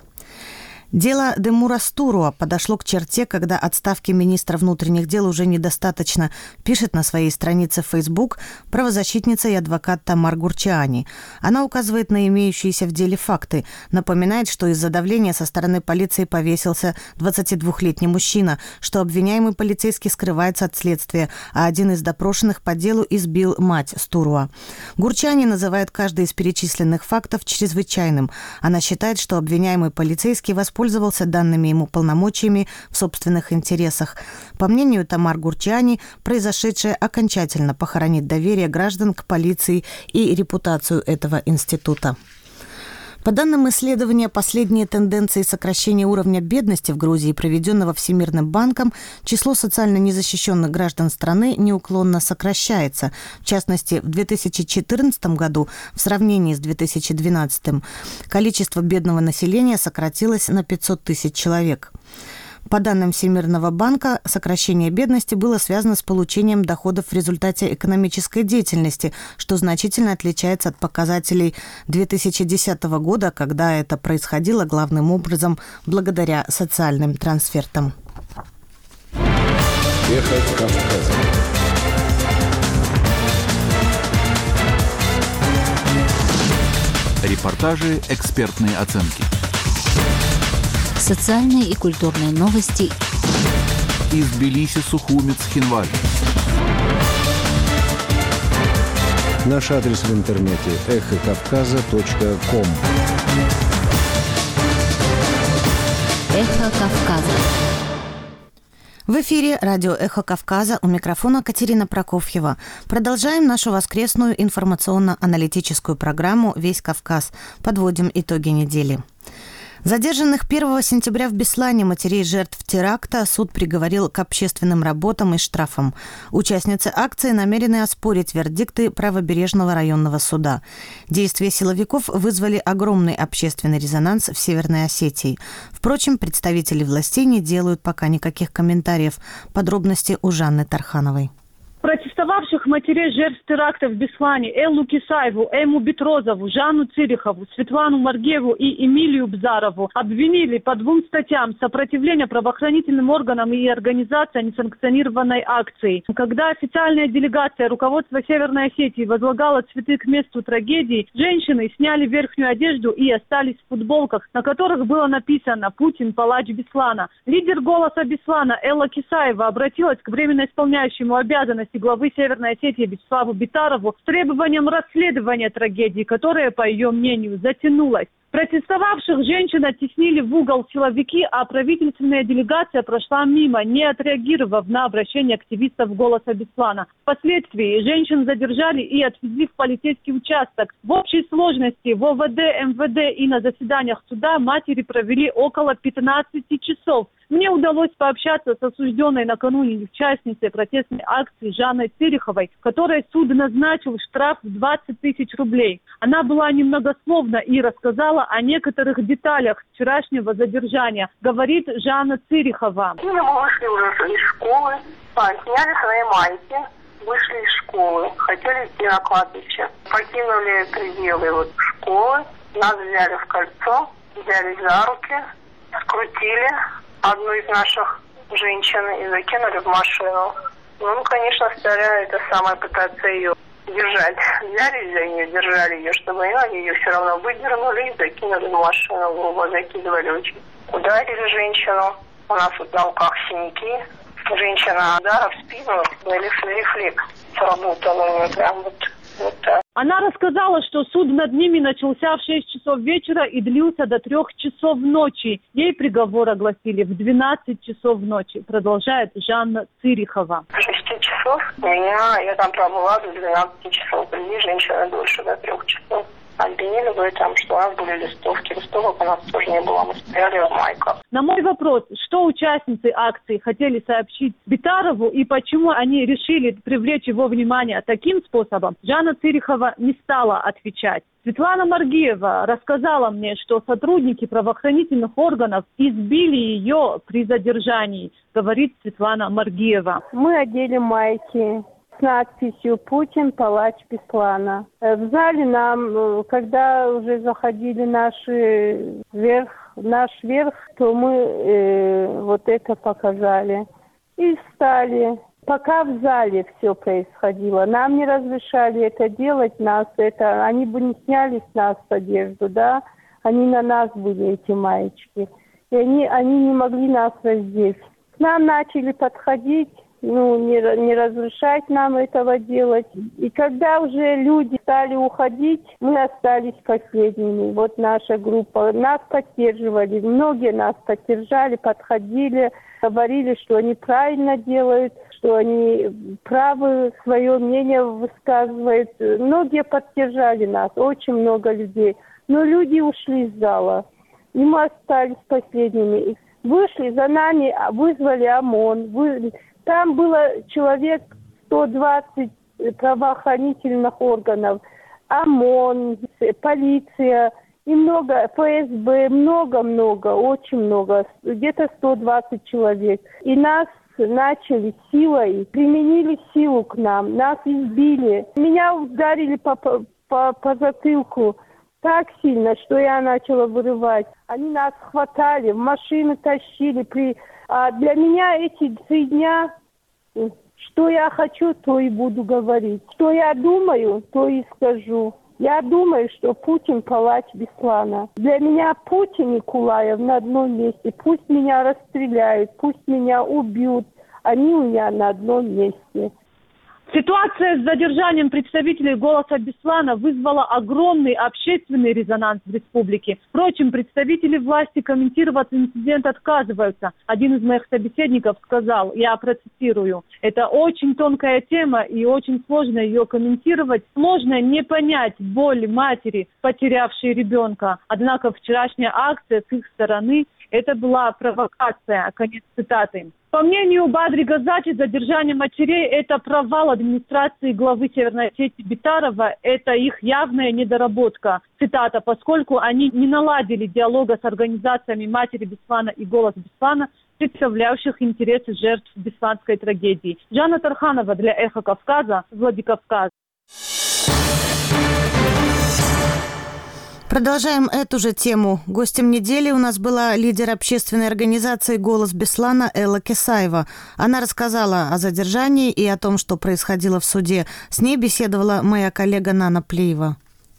Дело Демура Стуруа подошло к черте, когда отставки министра внутренних дел уже недостаточно, пишет на своей странице в Facebook правозащитница и адвокат Тамар Гурчаани. Она указывает на имеющиеся в деле факты, напоминает, что из-за давления со стороны полиции повесился двадцатидвухлетний мужчина, что обвиняемый полицейский скрывается от следствия, а один из допрошенных по делу избил мать Стуруа. Гурчаани называет каждый из перечисленных фактов чрезвычайным. Она считает, что обвиняемый полицейский воспользовался пользовался данными ему полномочиями в собственных интересах. По мнению Тамар Гурчаани, произошедшее окончательно похоронит доверие граждан к полиции и репутацию этого института. По данным исследования, последние тенденции сокращения уровня бедности в Грузии, проведенного Всемирным банком, число социально незащищенных граждан страны неуклонно сокращается. В частности, в две тысячи четырнадцатом году в сравнении с две тысячи двенадцатым количество бедного населения сократилось на пятьсот тысяч человек. По данным Всемирного банка, сокращение бедности было связано с получением доходов в результате экономической деятельности, что значительно отличается от показателей две тысячи десятого года, когда это происходило главным образом благодаря социальным трансфертам. Эхо Кавказа. Репортажи, экспертные оценки. Социальные и культурные новости из Тбилиси, Сухуми, Цхинвали. Наш адрес в интернете эхо кавказа точка ком. «Эхо Кавказа». В эфире радио «Эхо Кавказа», у микрофона Катерина Прокофьева. Продолжаем нашу воскресную информационно-аналитическую программу «Весь Кавказ». Подводим итоги недели. Задержанных первого сентября в Беслане матерей жертв теракта суд приговорил к общественным работам и штрафам. Участницы акции намерены оспорить вердикты правобережного районного суда. Действия силовиков вызвали огромный общественный резонанс в Северной Осетии. Впрочем, представители властей не делают пока никаких комментариев. Подробности у Жанны Тархановой. Протестовал Протестовавших матерей жертв теракта в Беслане Эллу Кисаеву, Эму Бетрозову, Жанну Цирихову, Светлану Маргиеву и Эмилию Бзарову обвинили по двум статьям: сопротивление правоохранительным органам и организация несанкционированной акции. Когда официальная делегация руководства Северной Осетии возлагала цветы к месту трагедии, женщины сняли верхнюю одежду и остались в футболках, на которых было написано «Путин, палач Беслана». Лидер «Голоса Беслана» Элла Кисаева обратилась к временно исполняющему обязанности главы Северной Осетии Вячеславу Битарову с требованием расследования трагедии, которая, по ее мнению, затянулась. Протестовавших женщин оттеснили в угол силовики, а правительственная делегация прошла мимо, не отреагировав на обращение активистов «Голоса Беслана». Впоследствии женщин задержали и отвезли в полицейский участок. В общей сложности в ОВД, МВД и на заседаниях суда матери провели около пятнадцати часов. Мне удалось пообщаться с осужденной накануне участницей протестной акции Жанной Цириховой, которой суд назначил штраф в двадцать тысяч рублей. Она была немногословна и рассказала о некоторых деталях вчерашнего задержания, говорит Жанна Цирихова. Мы вышли уже из школы, сняли свои майки, вышли из школы, хотели идти на кладбище. Покинули пределы вот школы, нас взяли в кольцо, взяли за руки, скрутили одну из наших женщин и закинули в машину. Ну, конечно, стали это самое пытаться ее держать. Взяли за нее, держали ее, чтобы они ее все равно выдернули и закинули в машину, грубо закидывали очень. Ударили женщину, у нас вот на руках синяки. Женщина удара в спину, рефлекс сработал у нее прям вот. Вот так. Она рассказала, что суд над ними начался в шесть часов вечера и длился до трех часов ночи. Ей приговор огласили в двенадцать часов ночи, продолжает Жанна Цирихова. С шести часов меня, я там пробыла до двенадцати часов. И женщина дольше до трех часов. Обвинили бы там, что у нас были листовки. Листовок у нас тоже не было, мы стояли в майках. На мой вопрос, что участницы акции хотели сообщить Битарову и почему они решили привлечь его внимание таким способом, Жанна Цирихова не стала отвечать. Светлана Маргиева рассказала мне, что сотрудники правоохранительных органов избили ее при задержании, говорит Светлана Маргиева. Мы одели майки с надписью «Путин, палач Беслана». В зале нам, когда уже заходили наши верх, наш верх, то мы э, вот это показали. И встали. Пока в зале все происходило. Нам не разрешали это делать, нас это, они бы не сняли с нас одежду, да, они на нас были, эти маечки. И они, они не могли нас раздеть. К нам начали подходить, ну, не, не разрешать нам этого делать. И когда уже люди стали уходить, мы остались последними. Вот наша группа. Нас поддерживали, многие нас поддержали, подходили, говорили, что они правильно делают, что они правы, свое мнение высказывают. Многие поддержали нас, очень много людей. Но люди ушли из зала, и мы остались последними. Вышли за нами, вызвали ОМОН. Вы... Там было человек сто двадцать правоохранительных органов, ОМОН, полиция, и много, ФСБ, много-много, очень много, где-то сто двадцать человек. И нас начали силой, применили силу к нам, нас избили. Меня ударили по, по, по затылку так сильно, что я начала вырывать. Они нас хватали, в машины тащили. При... А для меня эти три дня, что я хочу, то и буду говорить. Что я думаю, то и скажу. Я думаю, что Путин палач Беслана. Для меня Путин и Кулаев на одном месте. Пусть меня расстреляют, пусть меня убьют. Они у меня на одном месте. Ситуация с задержанием представителей «Голоса Беслана» вызвала огромный общественный резонанс в республике. Впрочем, представители власти комментировать инцидент отказываются. Один из моих собеседников сказал, я процитирую, «Это очень тонкая тема и очень сложно ее комментировать. Сложно не понять боль матери, потерявшей ребенка. Однако вчерашняя акция с их стороны – это была провокация». Конец цитаты. По мнению Бадри Газати, задержание матерей – это провал администрации главы Северной Осетии Битарова, это их явная недоработка. Цитата, поскольку они не наладили диалога с организациями матери Беслана и «Голос Беслана», представляющих интересы жертв бесланской трагедии. Жанна Тарханова для «Эхо Кавказа», Владикавказ. Продолжаем эту же тему. Гостем недели у нас была лидер общественной организации «Голос Беслана» Элла Кесаева. Она рассказала о задержании и о том, что происходило в суде. С ней беседовала моя коллега Нана Плеева.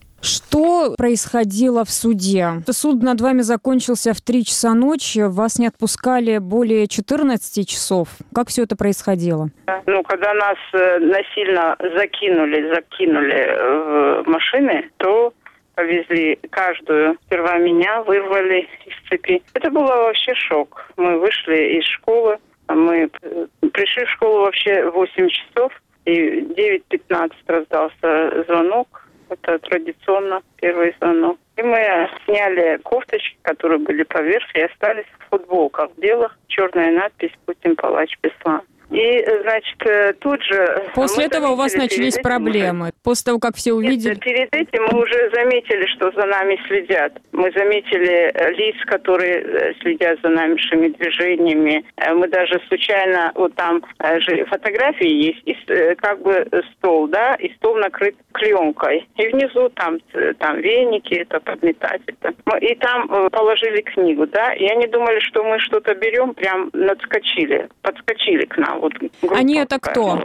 Что происходило в суде? Суд над вами закончился в три часа ночи. Вас не отпускали более четырнадцати часов. Как все это происходило? Ну, когда нас насильно закинули, закинули в машины, то повезли каждую. Сперва меня вырвали из цепи. Это был вообще шок. Мы вышли из школы. Мы пришли в школу вообще в восемь часов. И в девять пятнадцать раздался звонок. Это традиционно первый звонок. И мы сняли кофточки, которые были поверх, и остались в футболках белых. Черная надпись «Путин, палач, Беслан». И, значит, тут же... После этого у вас начались проблемы? Уже... После того, как все увидели? Нет, перед этим мы уже заметили, что за нами следят. Мы заметили лиц, которые следят за нашими движениями. Мы даже случайно... Вот там же фотографии есть, и как бы стол, да, и стол накрыт клеенкой. И внизу там, там веники, это подметатель. И там положили книгу, да. И они думали, что мы что-то берем, прям надскочили, подскочили к нам. Вот они это кто?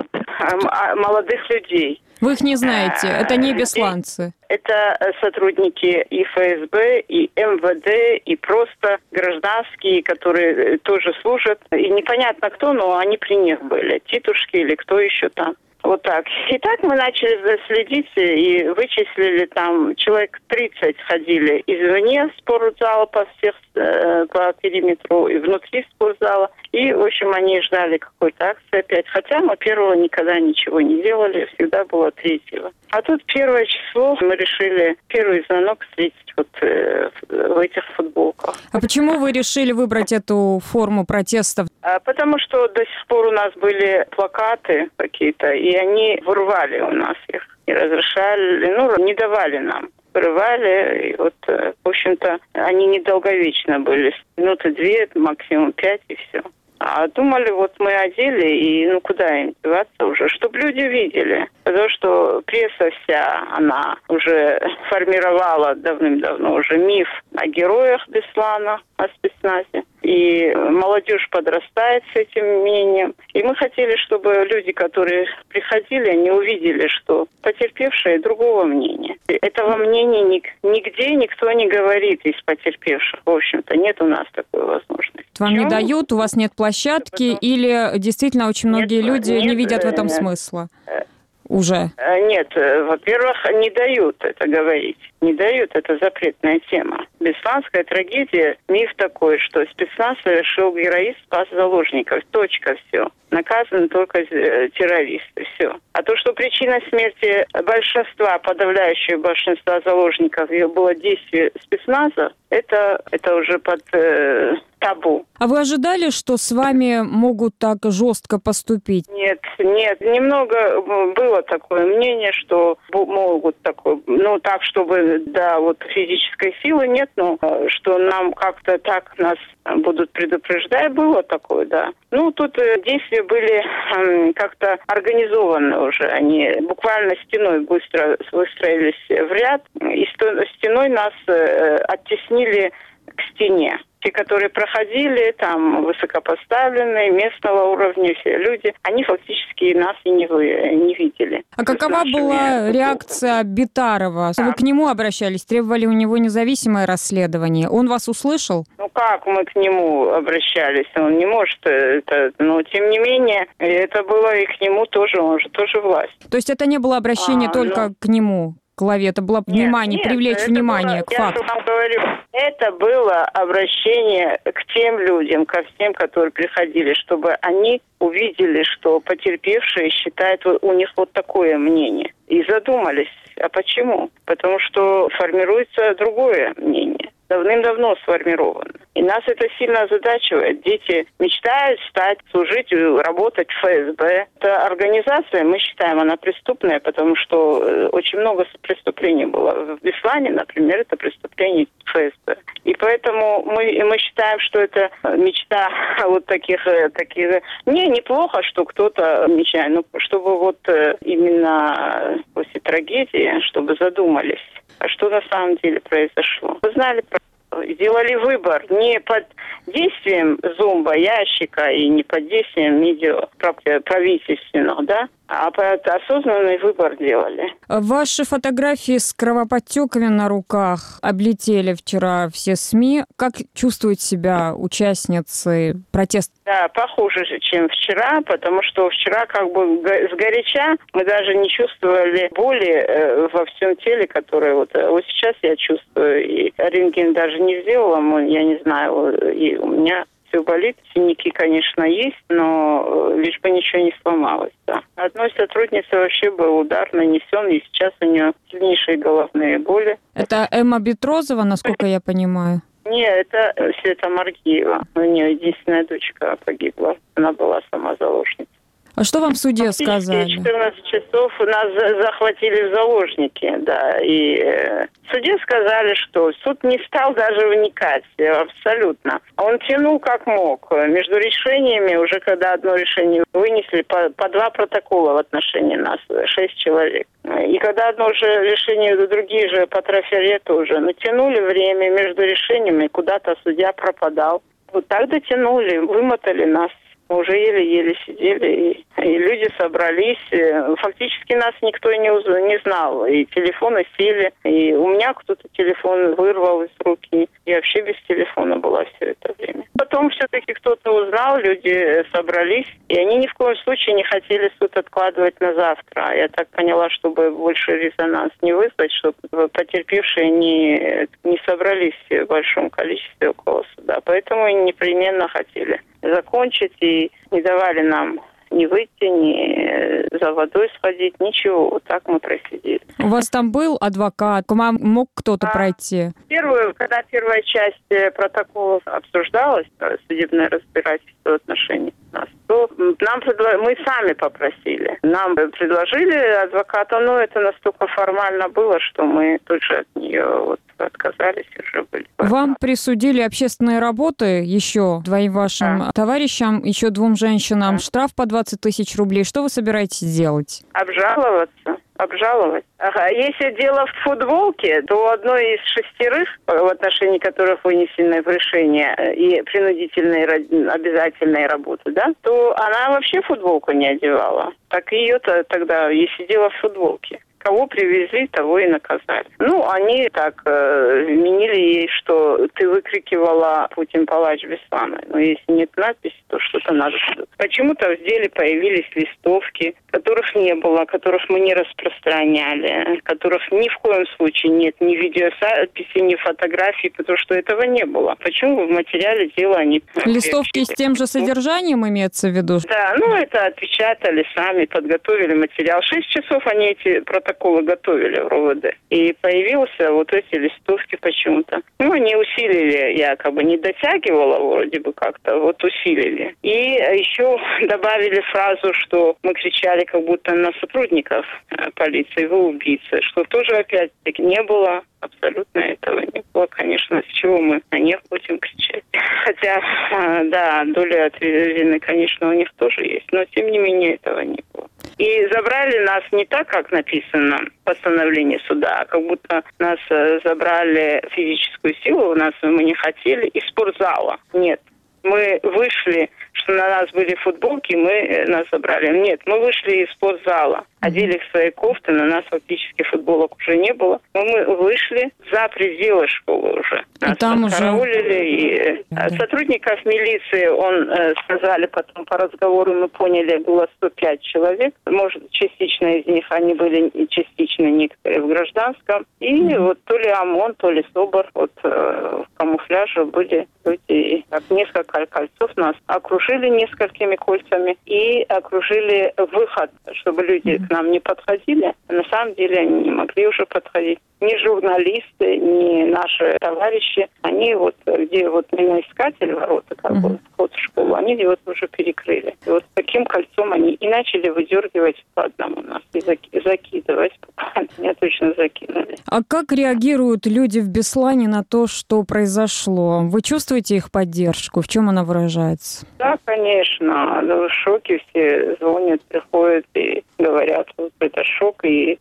Молодых людей. Вы их не знаете? Это не бесланцы? Это сотрудники и эф эс бэ, и эм вэ дэ, и просто гражданские, которые тоже служат. И непонятно кто, но они при них были. Титушки или кто еще там. Вот так. И так мы начали следить и вычислили там человек тридцать ходили извне спортзала по всех э, по периметру и внутри спортзала. И, в общем, они ждали какой-то акции опять. Хотя мы первого никогда ничего не делали, всегда было третьего. А тут первое число мы решили первый звонок встретить вот э, в этих футболках. А почему вы решили выбрать эту форму протестов? А потому что до сих пор у нас были плакаты какие-то, и они вырвали у нас их. И разрешали, ну, не давали нам. Вырывали, и вот, в общем-то, они недолговечно были. Минуты две, максимум пять, и все. А думали, вот мы одели, и ну куда им деваться уже, чтобы люди видели. Потому что пресса вся, она уже формировала давным-давно уже миф о героях Беслана, о спецназе. И молодежь подрастает с этим мнением. И мы хотели, чтобы люди, которые приходили, они увидели, что потерпевшие другого мнения. Этого мнения нигде никто не говорит из потерпевших. В общем-то, нет у нас такой возможности. Вам Почему? Не дают, у вас нет площадки, или действительно очень многие нет, люди нет, не видят в этом смысла? Уже? Нет, во-первых, не дают это говорить. Не дают, это запретная тема. Бесланская трагедия, миф такой, что спецназ совершил героизм, спас заложников. Точка, все. Наказаны только террористы, все. А то, что причина смерти большинства, подавляющего большинства заложников, ее было действие спецназа, это, это уже под э, табу. А вы ожидали, что с вами могут так жестко поступить? Нет, нет. Немного было такое мнение, что могут такое, ну так, чтобы, да, вот физической силы нет, но что нам как-то так нас будут предупреждать, было такое, да. Ну, тут действия были э, как-то организованы уже. Они буквально стеной быстро выстроились в ряд, и стеной нас э, оттеснили к стене. Те, которые проходили, там, высокопоставленные, местного уровня, все люди, они фактически нас и не, вы, не видели. А какова была реакция Битарова? Да. Вы к нему обращались, требовали у него независимое расследование. Он вас услышал? Ну, как мы к нему обращались? Он не может это... Но, тем не менее, это было и к нему тоже, он же тоже власть. То есть это не было обращение а, только ну... к нему? К главе. Это было нет, внимание, нет, привлечь внимание было, к факту. Я вам говорю, это было обращение к тем людям, ко всем, которые приходили, чтобы они увидели, что потерпевшие считают, у них вот такое мнение. И задумались, а почему? Потому что формируется другое мнение. давным-давно сформировано. И нас это сильно озадачивает. Дети мечтают стать, служить, работать в ФСБ. Эта организация, мы считаем, она преступная, потому что очень много преступлений было. В Беслане, например, это преступление ФСБ. И поэтому мы, мы считаем, что это мечта вот таких, таких... Не, неплохо, что кто-то мечтает, но чтобы вот именно после трагедии, чтобы задумались, а что на самом деле произошло. Вы знали, сделали выбор не под действием зомбоящика и не под действием медиа правительственного, да, а под осознанный выбор делали. Ваши фотографии с кровоподтеками на руках облетели вчера все СМИ. Как чувствуют себя участницы протеста? Да, похуже же, чем вчера, потому что вчера как бы сгоряча мы даже не чувствовали боли э, во всем теле, которое вот, вот сейчас я чувствую. И рентген даже не сделала, я не знаю, и у меня все болит. Синяки, конечно, есть, но лишь бы ничего не сломалось. Да. Одной сотруднице вообще был удар нанесен, и сейчас у нее сильнейшие головные боли. Это Эмма Бетрозова, насколько я понимаю? Нет, это Света Маргиева. У нее единственная дочка погибла. Она была сама заложницей. А что вам в суде сказали? четырнадцать часов нас захватили в заложники, да. И э, в суде сказали, что суд не стал даже вникать, абсолютно. Он тянул как мог. Между решениями, уже когда одно решение вынесли, по, по два протокола в отношении нас, шесть человек. И когда одно же решение, другие же по трафарету уже натянули время между решениями, куда-то судья пропадал. Вот так дотянули, вымотали нас. Мы уже еле-еле сидели, и, и люди собрались. Фактически нас никто не, уз... не знал. И телефоны сели, и у меня кто-то телефон вырвал из руки. Я вообще без телефона была все это время. Потом все-таки кто-то узнал, люди собрались, и они ни в коем случае не хотели суд откладывать на завтра. Я так поняла, чтобы больше резонанс не вызвать, чтобы потерпевшие не, не собрались в большом количестве около суда. Поэтому непременно хотели закончить и не давали нам ни выйти, ни за водой сходить, ничего. Вот так мы просидели. У вас там был адвокат? К вам мог кто-то а, пройти? Первую, когда первая часть протокола обсуждалась, судебное разбирательство в отношении нас, то нам предла... мы сами попросили. Нам предложили адвоката, но это настолько формально было, что мы тут же от нее вот отказались и уже были. Вам присудили общественные работы еще двоим вашим да. товарищам, еще двум женщинам, да. штраф по двадцать тысяч рублей. Что вы собираетесь делать? Обжаловаться. Обжаловать. Ага. Если дело в футболке, то одной из шестерых, в отношении которых вынесены в решение и принудительные обязательные работы, да, то она вообще футболку не одевала. Так ее-то тогда, если дело в футболке. Кого привезли, того и наказали. Ну, они так э, вменили ей, что ты выкрикивала «Путин палач Беслана». Но если нет надписи, то что-то надо. Почему-то в деле появились листовки, которых не было, которых мы не распространяли, которых ни в коем случае нет ни видеозаписи, ни фотографий, потому что этого не было. Почему в материале дела они... Листовки с тем же содержанием имеется в виду? Да, ну это отпечатали сами, подготовили материал. Шесть часов они эти протоколы готовили в РОВД. И появился вот эти листовки почему-то. Ну, они усилили, якобы не дотягивала вроде бы как-то, вот усилили. И еще добавили фразу, что мы кричали как будто на сотрудников полиции, вы убийцы, что тоже опять-таки не было. Абсолютно этого не было, конечно, с чего мы на них будем кричать. Хотя, да, доля вины, конечно, у них тоже есть, но тем не менее этого не было. И забрали нас не так, как написано в постановлении суда, а как будто нас забрали физическую силу, у нас мы не хотели, из спортзала. Нет. Мы вышли, что на нас были футболки, мы нас забрали. Нет, мы вышли из спортзала, одели свои кофты, на нас фактически футболок уже не было. Но мы вышли за пределы школы уже. Нас подкараулили. И да. Сотрудников милиции, он э, сказали потом по разговору, мы поняли, было сто пять человек. Может, частично из них они были, частично некоторые в гражданском. И mm-hmm. вот то ли ОМОН, то ли СОБР, вот э, в камуфляже были люди. Так, несколько кольцов нас окружили несколькими кольцами и окружили выход, чтобы люди, к нам не подходили. На самом деле они не могли уже подходить. Ни журналисты, ни наши товарищи, они вот, где вот миноискатель ворота, как бы, вход в школу, они вот уже перекрыли. И вот таким кольцом они и начали выдергивать по одному нас и закидывать. Меня точно закинули. А как реагируют люди в Беслане на то, что произошло? Вы чувствуете их поддержку? В чем она выражается? Да, конечно. В шоке все звонят, приходят и говорят, вот это шок. И,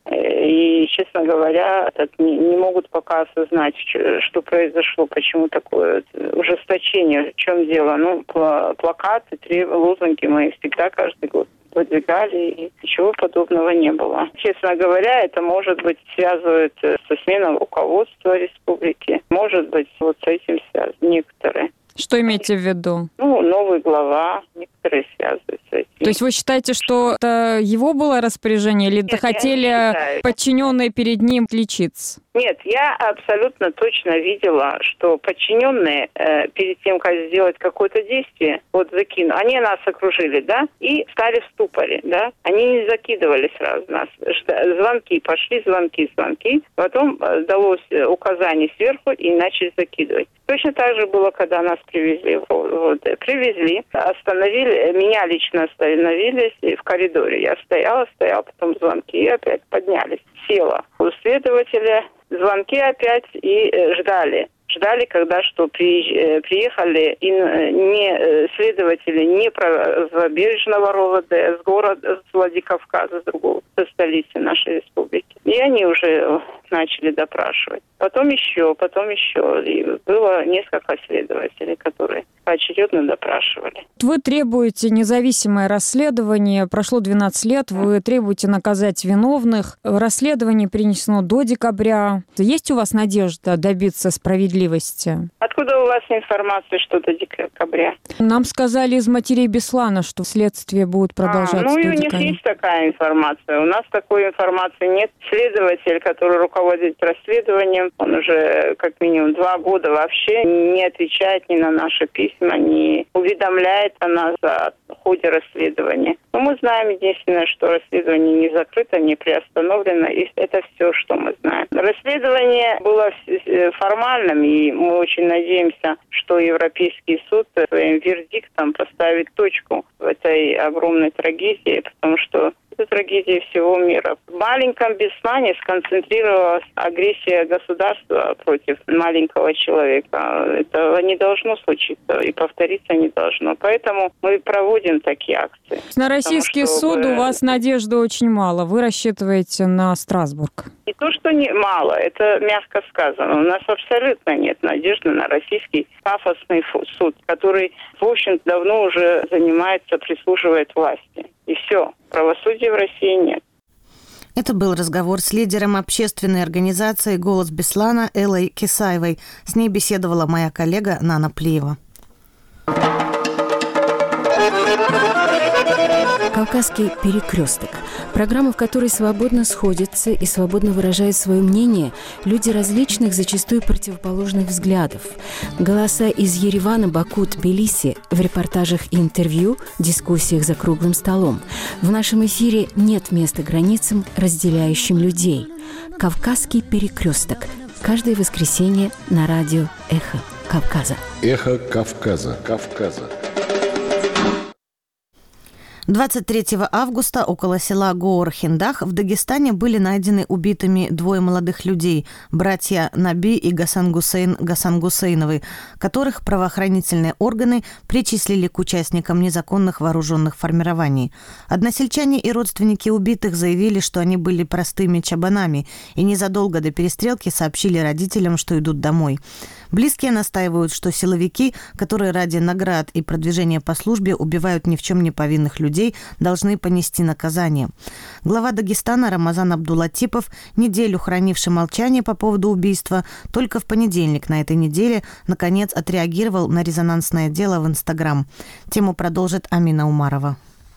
и честно говоря, не, не могут пока осознать, что произошло, почему такое ужесточение, в чем дело. Ну, плакаты, три лозунги мы всегда каждый год выдвигали, и ничего подобного не было. Честно говоря, это, может быть, связывает со сменой руководства республики. Может быть, вот с этим связаны некоторые. Что имеете в виду? Ну, новый глава, некоторые связывают с этим. То есть вы считаете, что это его было распоряжение, или это хотели подчиненные перед ним лечиться? Нет, я абсолютно точно видела, что подчиненные э, перед тем, как сделать какое-то действие, вот закину, они нас окружили, да, и стали в ступоре, да. Они не закидывали сразу нас. Звонки, пошли звонки, звонки. Потом далось указание сверху и начали закидывать. Точно так же было, когда нас привезли. Вот, привезли, остановили, меня лично остановились в коридоре. Я стояла, стояла, потом звонки, и опять поднялись. Села у следователя, звонки опять и ждали. Ждали, когда что приехали и не следователи не правобережного РОВД, с города, с Владикавказа, с другого, со столицы нашей республики. И они уже начали допрашивать. Потом еще, потом еще. И было несколько следователей, которые поочередно допрашивали. Вы требуете независимое расследование. Прошло двенадцать лет, вы требуете наказать виновных. Расследование перенесено до декабря. Есть у вас надежда добиться справедливости? Откуда у вас информация, что до декабря? Нам сказали из матерей Беслана, что следствие будет продолжаться. А, ну, и у них есть такая информация. У нас такой информации нет. Следователь, который руководит расследованием, он уже как минимум два года вообще не отвечает ни на наши письма, не уведомляет о нас о ходе расследования. Но мы знаем единственное, что расследование не закрыто, не приостановлено, и это все, что мы знаем. Расследование было формальным, и мы очень надеемся, что Европейский суд своим вердиктом поставит точку в этой огромной трагедии, потому что это трагедия всего мира. В маленьком Беслане сконцентрировалась агрессия государства против маленького человека. Этого не должно случиться и повториться не должно. Поэтому мы проводим такие акции. На российский потому, суд чтобы... у вас надежды очень мало. Вы рассчитываете на Страсбург? Не то, что не мало, это мягко сказано. У нас абсолютно нет надежды на российский пафосный суд, который, в общем, давно уже занимается, прислуживает власти. И все. Правосудия в России нет. Это был разговор с лидером общественной организации «Голос Беслана» Эллой Кисаевой. С ней беседовала моя коллега Нана Плиева. «Кавказский перекресток». Программа, в которой свободно сходятся и свободно выражают свое мнение люди различных, зачастую противоположных взглядов. Голоса из Еревана, Баку, Тбилиси в репортажах и интервью, дискуссиях за круглым столом. В нашем эфире нет места границам, разделяющим людей. «Кавказский перекресток». Каждое воскресенье на радио «Эхо Кавказа». «Эхо Кавказа». Кавказа. двадцать третьего августа около села Гоор-Хиндах в Дагестане были найдены убитыми двое молодых людей, братья Наби и Гасан Гусейн Гасан Гусейновы, которых правоохранительные органы причислили к участникам незаконных вооруженных формирований. Односельчане и родственники убитых заявили, что они были простыми чабанами и незадолго до перестрелки сообщили родителям, что идут домой. Близкие настаивают, что силовики, которые ради наград и продвижения по службе убивают ни в чем не повинных людей, должны понести наказание. Глава Дагестана Рамазан Абдулатипов, неделю хранивший молчание по поводу убийства, только в понедельник на этой неделе наконец отреагировал на резонансное дело в Инстаграм. Тему продолжит Амина Умарова.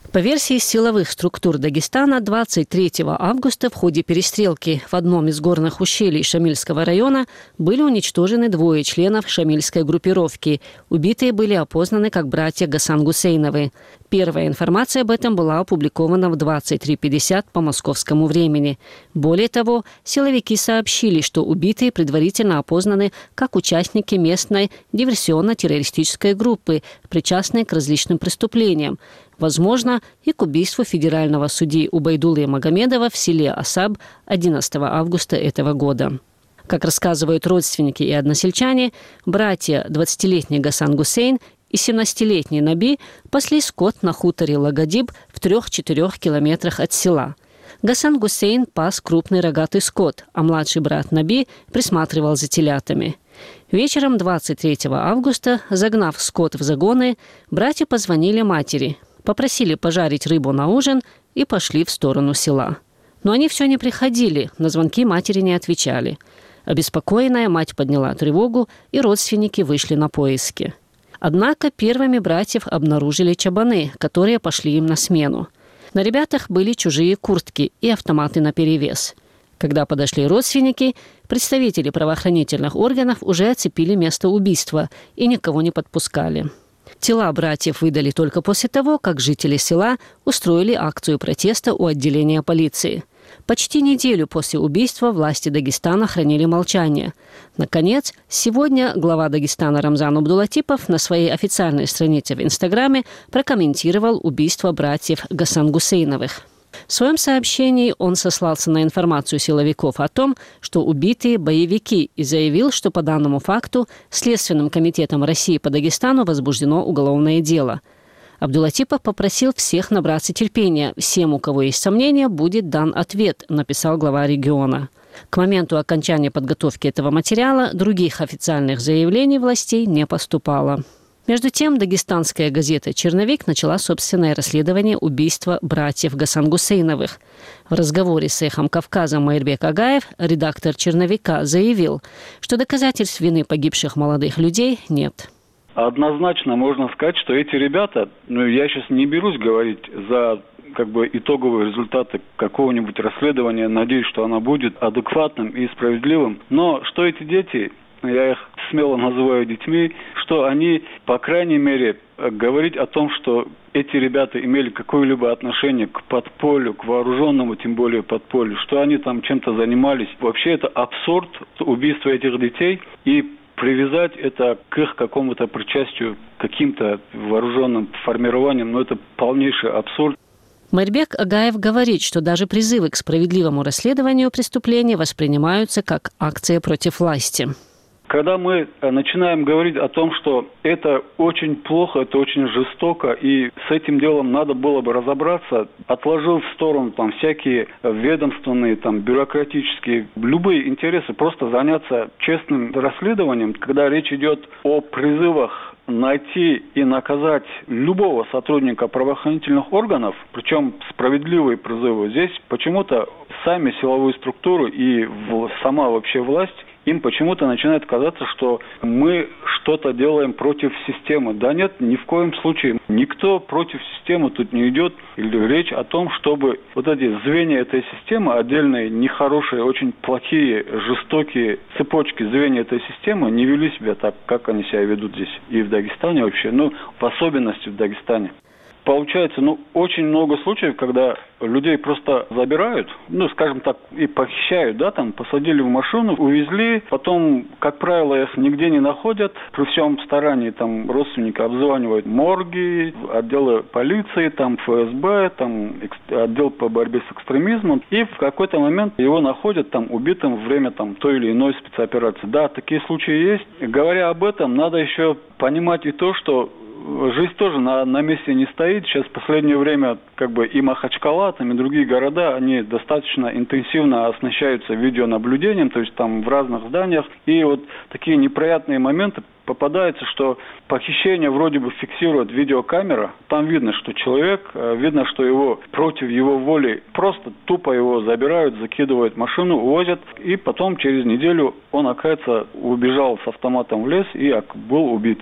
По версии силовых структур Дагестана, двадцать третьего августа в ходе перестрелки в одном из горных ущелий Шамильского района были уничтожены двое членов шамильской группировки. Убитые были опознаны как братья Гасан Гусейновы. Первая информация об этом была опубликована в двадцать три пятьдесят по московскому времени. Более того, силовики сообщили, что убитые предварительно опознаны как участники местной диверсионно-террористической группы, причастные к различным преступлениям. Возможно, и к убийству федерального судьи Убайдуллы Магомедова в селе Асаб одиннадцатого августа этого года. Как рассказывают родственники и односельчане, братья двадцатилетний Гасан Гусейн и семнадцатилетний Наби пасли скот на хуторе Лагадиб в трех-четырех километрах от села. Гасан Гусейн пас крупный рогатый скот, а младший брат Наби присматривал за телятами. Вечером двадцать третьего августа, загнав скот в загоны, братья позвонили матери, попросили пожарить рыбу на ужин и пошли в сторону села. Но они все не приходили, на звонки матери не отвечали. Обеспокоенная мать подняла тревогу, и родственники вышли на поиски. Однако первыми братьев обнаружили чабаны, которые пошли им на смену. На ребятах были чужие куртки и автоматы наперевес. Когда подошли родственники, представители правоохранительных органов уже оцепили место убийства и никого не подпускали. Тела братьев выдали только после того, как жители села устроили акцию протеста у отделения полиции. Почти неделю после убийства власти Дагестана хранили молчание. Наконец, сегодня глава Дагестана Рамзан Абдулатипов на своей официальной странице в Инстаграме прокомментировал убийство братьев Гасан Гусейновых. В своем сообщении он сослался на информацию силовиков о том, что убитые боевики, и заявил, что по данному факту Следственным комитетом России по Дагестану возбуждено уголовное дело. Абдулатипов попросил всех набраться терпения. Всем, у кого есть сомнения, будет дан ответ, написал глава региона. К моменту окончания подготовки этого материала других официальных заявлений властей не поступало. Между тем, дагестанская газета «Черновик» начала собственное расследование убийства братьев Гасан Гусейновых. В разговоре с «Эхом Кавказа» Майырбек Агаев, редактор «Черновика», заявил, что доказательств вины погибших молодых людей нет. Однозначно можно сказать, что эти ребята, ну я сейчас не берусь говорить за как бы итоговые результаты какого-нибудь расследования, надеюсь, что оно будет адекватным и справедливым, но что эти дети, я их смело называю детьми, что они, по крайней мере, говорить о том, что эти ребята имели какое-либо отношение к подполью, к вооруженному, тем более подполью, что они там чем-то занимались. Вообще это абсурд, убийство этих детей, и привязать это к их какому-то причастию, к каким-то вооруженным формированиям, но это полнейший абсурд. Майырбек Агаев говорит, что даже призывы к справедливому расследованию преступления воспринимаются как акция против власти. Когда мы начинаем говорить о том, что это очень плохо, это очень жестоко, и с этим делом надо было бы разобраться, отложив в сторону там всякие ведомственные, там бюрократические, любые интересы, просто заняться честным расследованием, когда речь идет о призывах найти и наказать любого сотрудника правоохранительных органов, причем справедливые призывы, здесь почему-то сами силовые структуры и сама вообще власть, им почему-то начинает казаться, что мы что-то делаем против системы. Да нет, ни в коем случае. Никто против системы тут не идет. Или речь о том, чтобы вот эти звенья этой системы, отдельные, нехорошие, очень плохие, жестокие цепочки звенья этой системы не вели себя так, как они себя ведут здесь. И в Дагестане вообще, ну, в особенности в Дагестане. Получается, ну, очень много случаев, когда людей просто забирают, ну, скажем так, и похищают, да, там, посадили в машину, увезли, потом, как правило, их нигде не находят, при всем старании, там, родственники обзванивают морги, отделы полиции, там, эф эс бэ, там, отдел по борьбе с экстремизмом, и в какой-то момент его находят, там, убитым во время, там, той или иной спецоперации. Да, такие случаи есть. И, говоря об этом, надо еще понимать и то, что жизнь тоже на, на месте не стоит. Сейчас в последнее время как бы и Махачкала, там, и другие города, они достаточно интенсивно оснащаются видеонаблюдением, то есть там в разных зданиях. И вот такие неприятные моменты попадаются, что похищение вроде бы фиксирует видеокамера. Там видно, что человек, видно, что его против его воли просто тупо его забирают, закидывают в машину, увозят. И потом через неделю он, оказывается, убежал с автоматом в лес и был убит.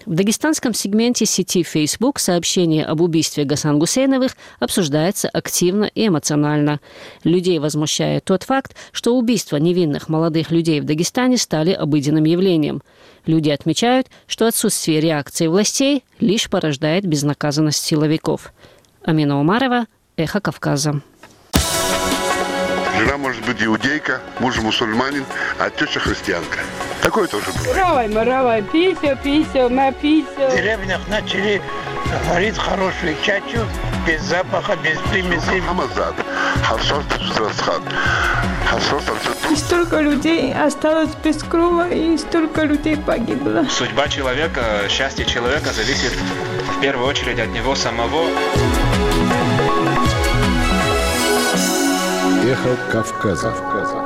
В дагестанском сегменте сети Facebook сообщение об убийстве Гасан Гусейновых обсуждается активно и эмоционально. Людей возмущает тот факт, что убийства невинных молодых людей в Дагестане стали обыденным явлением. Люди отмечают, что отсутствие реакции властей лишь порождает безнаказанность силовиков. Амина Умарова, Эхо Кавказа. Жена может быть иудейка, муж мусульманин, а теща христианка. Такое тоже бывает. Равай, маравай, писю, писю, ма писю. В деревнях начали варить хорошую чачу, без запаха, без примесей. И столько людей осталось без крова, и столько людей погибло. Судьба человека, счастье человека зависит в первую очередь от него самого. Эхо Кавказа.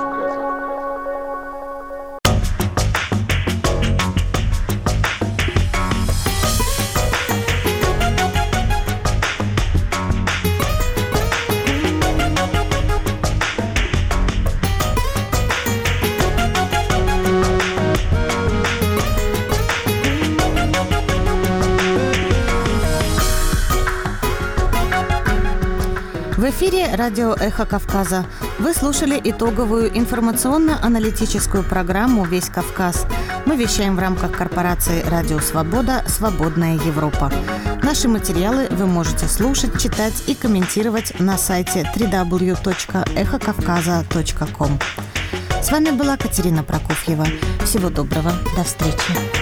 В эфире радио «Эхо Кавказа». Вы слушали итоговую информационно-аналитическую программу «Весь Кавказ». Мы вещаем в рамках корпорации «Радио Свобода. Свободная Европа». Наши материалы вы можете слушать, читать и комментировать на сайте дабл ю дабл ю дабл ю точка эхо кавказа точка ком. С вами была Катерина Прокофьева. Всего доброго. До встречи.